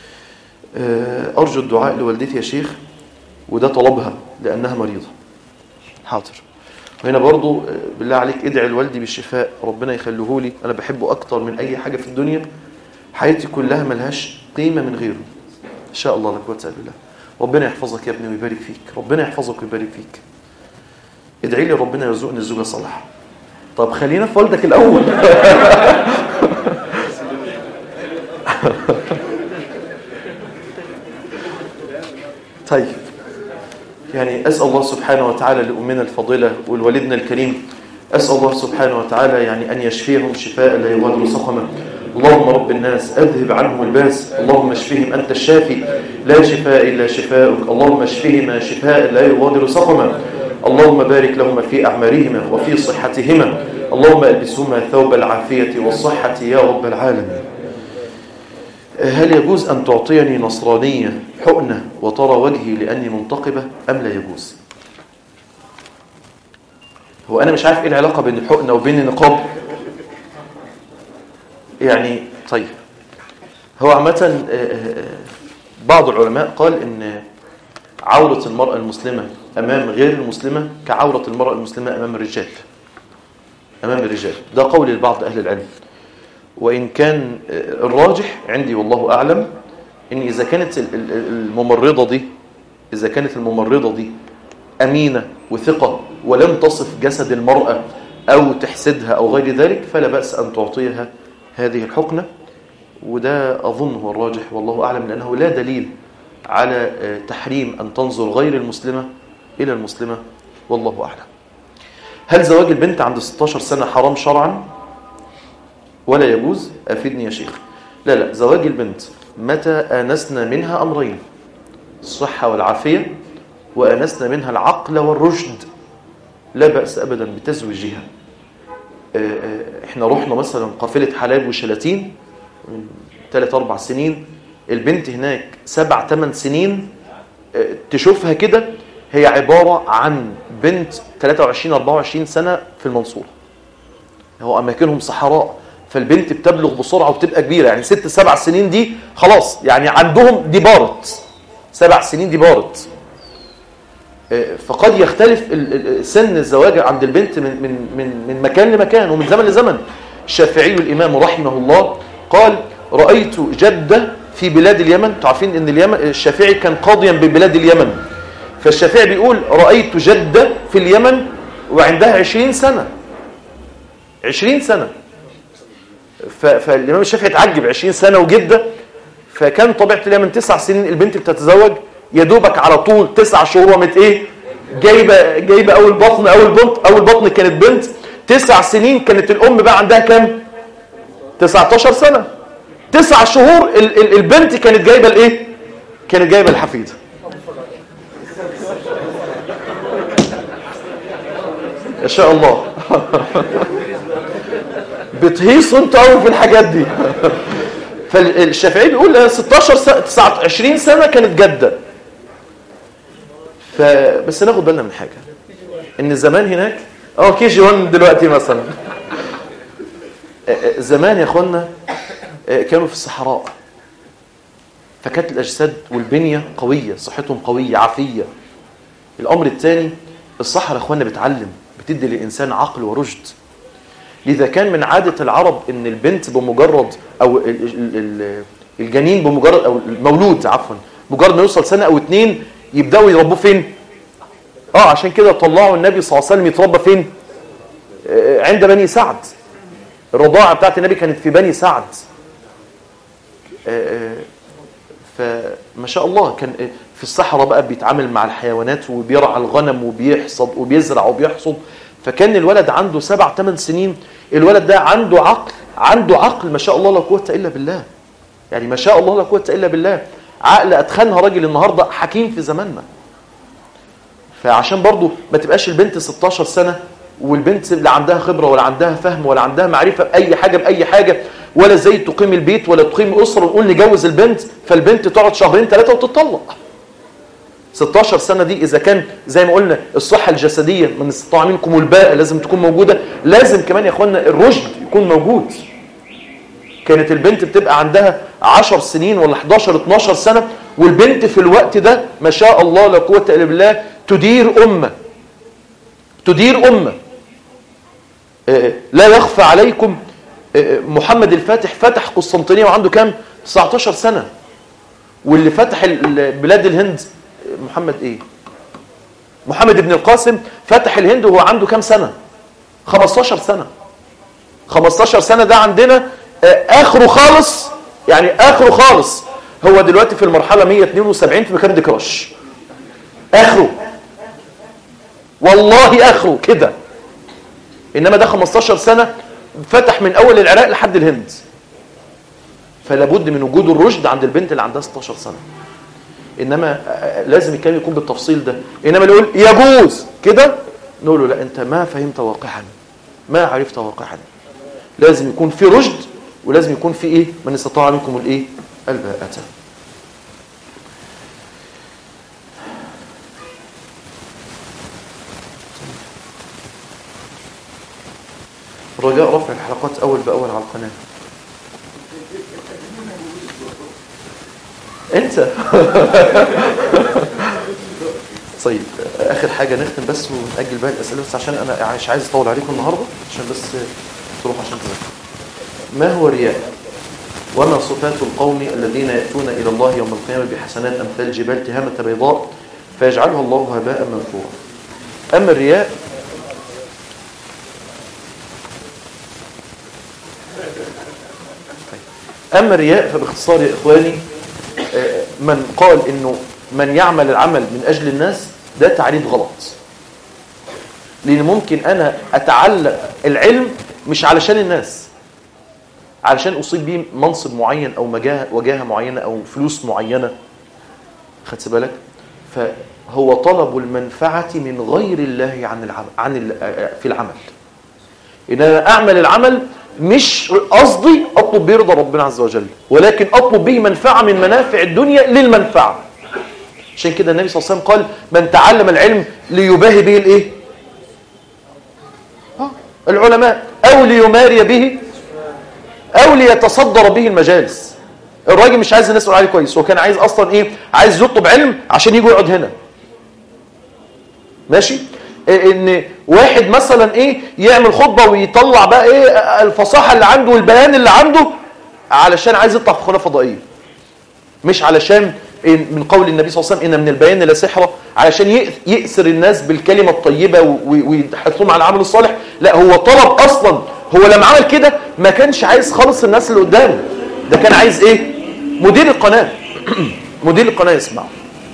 أرجو الدعاء لوالدتي يا شيخ، وده طلبها لأنها مريضة. حاضر. وهنا برضو بالله عليك ادعي لوالدي بالشفاء، ربنا يخليه لي، أنا بحبه أكتر من أي حاجة في الدنيا، حياتي كلها ملهاش قيمة من غيره. إن شاء الله لا قوة إلا بالله. ربنا يحفظك يا ابني ويبارك فيك، ربنا يحفظك ويبارك فيك. ادعي لي ربنا يرزقني الزوجة صالحة. طب خلينا في والدك الأول. طيب، يعني أسأل الله سبحانه وتعالى لأمنا الفضيلة والوالدنا الكريم، أسأل الله سبحانه وتعالى يعني أن يشفيهم شفاء لا يغادر سقما. اللهم رب الناس أذهب عنهم الباس، اللهم اشفهم أنت الشافي لا شفاء إلا شفاءك، اللهم اشفهما شفاء لا يغادر سقما. اللهم بارك لهما في أعمارهما وفي صحتهما، اللهم ألبسهما ثوب العافية والصحة يا رب العالمين. هل يجوز أن تعطيني نصرانية حقنة وترى وجهي لأني منتقبة أم لا يجوز؟ هو أنا مش عارف إيه العلاقة بين الحقنة وبين النقاب يعني. طيب، هو عامة بعض العلماء قال إن عورة المرأة المسلمة أمام غير المسلمة كعورة المرأة المسلمة أمام الرجال. ده قول البعض أهل العلم. وإن كان الراجح عندي والله أعلم إن إذا كانت الممرضة دي أمينة وثقة ولم تصف جسد المرأة أو تحسدها أو غير ذلك، فلا بأس أن تعطيها هذه الحقنة. وده أظن هو الراجح والله أعلم، لأنه لا دليل على تحريم أن تنظر غير المسلمة إلى المسلمة والله أعلم. هل زواج البنت عند 16 سنة حرام شرعا؟ ولا يجوز. أفيدني يا شيخ. لا، زواج البنت متى آنسنا منها أمرين: الصحة والعافية، وآنسنا منها العقل والرشد، لا بأس أبدا بتزويجها. احنا رحنا مثلا قافلة حلال وشلاتين من 3-4 سنين، البنت هناك 7-8 سنين، تشوفها كده هي عبارة عن بنت 23-24 سنة في المنصورة. هو أماكنهم صحراء، فالبنت بتبلغ بسرعة وبتبقى كبيرة، يعني 6-7 سنين دي خلاص، يعني عندهم دي بارت، 7 سنين دي بارت. فقد يختلف سن الزواج عند البنت من مكان لمكان ومن زمن لزمن. الشافعي الإمام رحمه الله قال: رأيت جدة في بلاد اليمن. تعرفين ان اليمن الشافعي كان قاضيا ببلاد اليمن، فالشافعي بيقول: رأيت جدة في اليمن وعندها 20 سنة. 20 سنة. فالإمام الشافعي اتعجب، 20 سنة وجدة. فكان طبيعة اليمن 9 سنين البنت بتتزوج، يدوبك على طول 9 شهور ومت ايه جايبه اول بطن كانت بنت. 9 سنين كانت الام بقى عندها كام؟ 19 سنه. 9 شهور البنت كانت جايبه الايه؟ كانت جايبه الحفيده. ان شاء الله. بتهيصوا انتوا قوي في الحاجات دي. فالشافعي بيقول 16 سنه 20 سنه كانت جده. فبس ناخد بالنا من حاجه، ان زمان هناك KG 1 دلوقتي مثلا، زمان يا اخوانا كانوا في الصحراء، فكانت الاجساد والبنيه قويه، صحتهم قويه عافيه. الامر الثاني، الصحراء يا اخوانا بتعلم، بتدي للانسان عقل ورشد. لذا كان من عاده العرب ان البنت بمجرد او الجنين بمجرد او المولود عفوا مجرد ما يوصل سنه او 2 يبداوا يربوه فين؟ عشان كده طلعوا النبي صلى الله عليه وسلم يتربى فين؟ عند بني سعد. الرضاعه بتاعت النبي كانت في بني سعد. فما شاء الله كان في الصحراء بقى بيتعامل مع الحيوانات وبيرعى الغنم وبيحصد وبيزرع وبيحصد. فكان الولد عنده 7-8 سنين، الولد ده عنده عقل ما شاء الله لا قوه الا بالله. يعني ما شاء الله لا قوه الا بالله. عقل اتخنها راجل النهارده حكيم في زماننا. فعشان برضو ما تبقاش البنت 16 سنة والبنت لا عندها خبرة ولا عندها فهم ولا عندها معرفة بأي حاجة ولا زي تقيم البيت ولا تقيم أسرة ونقول نجوز البنت، فالبنت تقعد 2-3 وتطلق. 16 سنة دي إذا كان زي ما قلنا الصحة الجسدية من استطاع منكم الباءة لازم تكون موجودة، لازم كمان يا أخوانا الرشد يكون موجود. كانت البنت بتبقى عندها 10 سنين ولا 11-12 سنة، والبنت في الوقت ده ما شاء الله لا قوة إلا بالله تدير أمة. لا يخفى عليكم محمد الفاتح فتح قسطنطينية وعنده كام؟ 19 سنة. واللي فتح بلاد الهند محمد بن القاسم فتح الهند وهو عنده كام سنة؟ 15 سنة. 15 سنة ده عندنا آخره خالص، يعني آخره خالص. هو دلوقتي في المرحلة 172 في مكان ديكراش. آخره والله آخره كده. إنما ده 15 سنة فتح من أول العراق لحد الهند. فلا بد من وجود الرشد عند البنت اللي عندها 16 سنة. إنما لازم الكلام يكون بالتفصيل ده. إنما اللي يقول يجوز كده نقول له لا، أنت ما فهمت واقعا، ما عرفت واقعا. لازم يكون في رشد، ولازم يكون في إيه؟ من استطاع منكم الإيه؟ الباءة. رجاء رفع الحلقات أول بأول على القناة. أنت طيب آخر حاجة نختم بس ونأجل باقي الأسئلة، بس عشان أنا مش عايز أطول عليكم النهاردة، عشان بس تروح عشان تذكر. ما هو الرياء؟ وما صفات القوم الذين يأتون إلى الله يوم القيامة بحسنات أمثال جبال تهامة بيضاء فيجعلها الله هباء منثورا. أما الرياء فباختصار يا إخواني، من قال إنه من يعمل العمل من أجل الناس ده تعريف غلط. لأن ممكن أنا أتعلم العلم مش علشان الناس، علشان أصيب به منصب معين أو وجاهة معينة أو فلوس معينة، خدت بالك؟ فهو طلب المنفعة من غير الله في العمل. إن أنا أعمل العمل مش قصدي أطلب به رضا ربنا عز وجل، ولكن أطلب به منفعة من منافع الدنيا للمنفعة. عشان كده النبي صلى الله عليه وسلم قال: من تعلم العلم ليباهي به الايه؟ العلماء، أو ليماري به، أو ليتصدر به المجالس. الراجل مش عايز الناس تقول عليه كويس، هو كان عايز أصلا إيه؟ عايز يطلب علم عشان يجي يقعد هنا. ماشي؟ إن واحد مثلا إيه؟ يعمل خطبة ويطلع بقى إيه؟ الفصاحة اللي عنده والبيان اللي عنده علشان عايز يطلع في قناة فضائية، مش علشان من قول النبي صلى الله عليه وسلم: إن من البيان لسحرة، علشان يأسر الناس بالكلمة الطيبة ويحثهم على العمل الصالح. لا، هو طلب أصلا، هو لما عمل كده ما كانش عايز خالص الناس اللي قدامه، ده كان عايز إيه؟ مدير القناة مدير القناة يسمعه.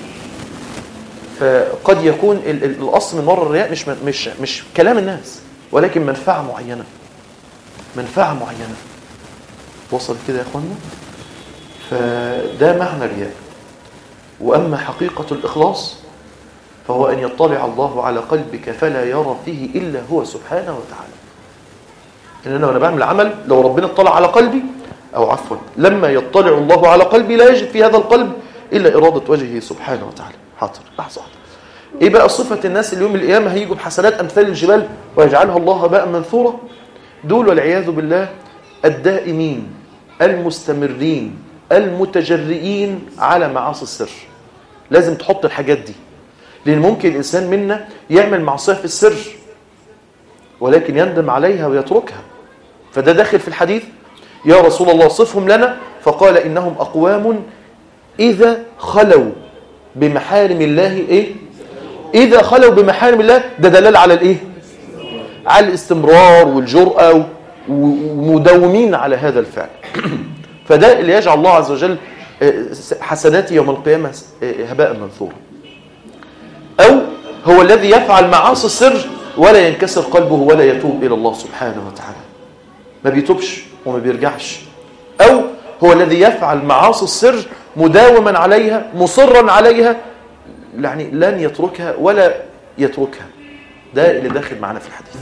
فقد يكون الأصل من وراء الرياء مش كلام الناس، ولكن منفعة معينة، منفعة معينة. وصل كده يا أخوانا؟ فده معنى الرياء. وأما حقيقة الإخلاص فهو أن يطلع الله على قلبك فلا يرى فيه إلا هو سبحانه وتعالى. إن أنا وأنا بعمل عمل، لو ربنا اطلع على قلبي، أو عفوا لما يطلع الله على قلبي لا يجد في هذا القلب إلا إرادة وجهه سبحانه وتعالى. حاضر، لحظة واحدة. إيه بقى صفة الناس اللي يوم القيامة هيجوا بحسنات أمثال الجبال ويجعلها الله هباء منثورا؟ دول والعياذ بالله الدائمين المستمرين المتجرئين على معاصي السر. لازم تحط الحاجات دي، لأن ممكن الإنسان منا يعمل معصية في السر ولكن يندم عليها ويتركها. فده داخل في الحديث: يا رسول الله صفهم لنا، فقال: إنهم أقوام إذا خلوا بمحارم الله إيه؟ إذا خلوا بمحارم الله. ده دلالة على الإيه؟ على الاستمرار والجرأة، ومداومين على هذا الفعل. فده اللي يجعل الله عز وجل حسناته يوم القيامة هباء منثورا. أو هو الذي يفعل معاصي السر ولا ينكسر قلبه ولا يتوب إلى الله سبحانه وتعالى، ما بيتوبش وما بيرجعش. أو هو الذي يفعل معاصي السر مداوما عليها مصرا عليها، يعني لن يتركها ولا يتركها. ده اللي داخل معنا في الحديث.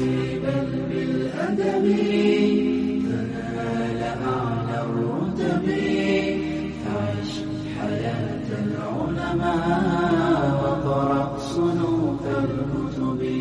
وقرأ صنوف الكتب.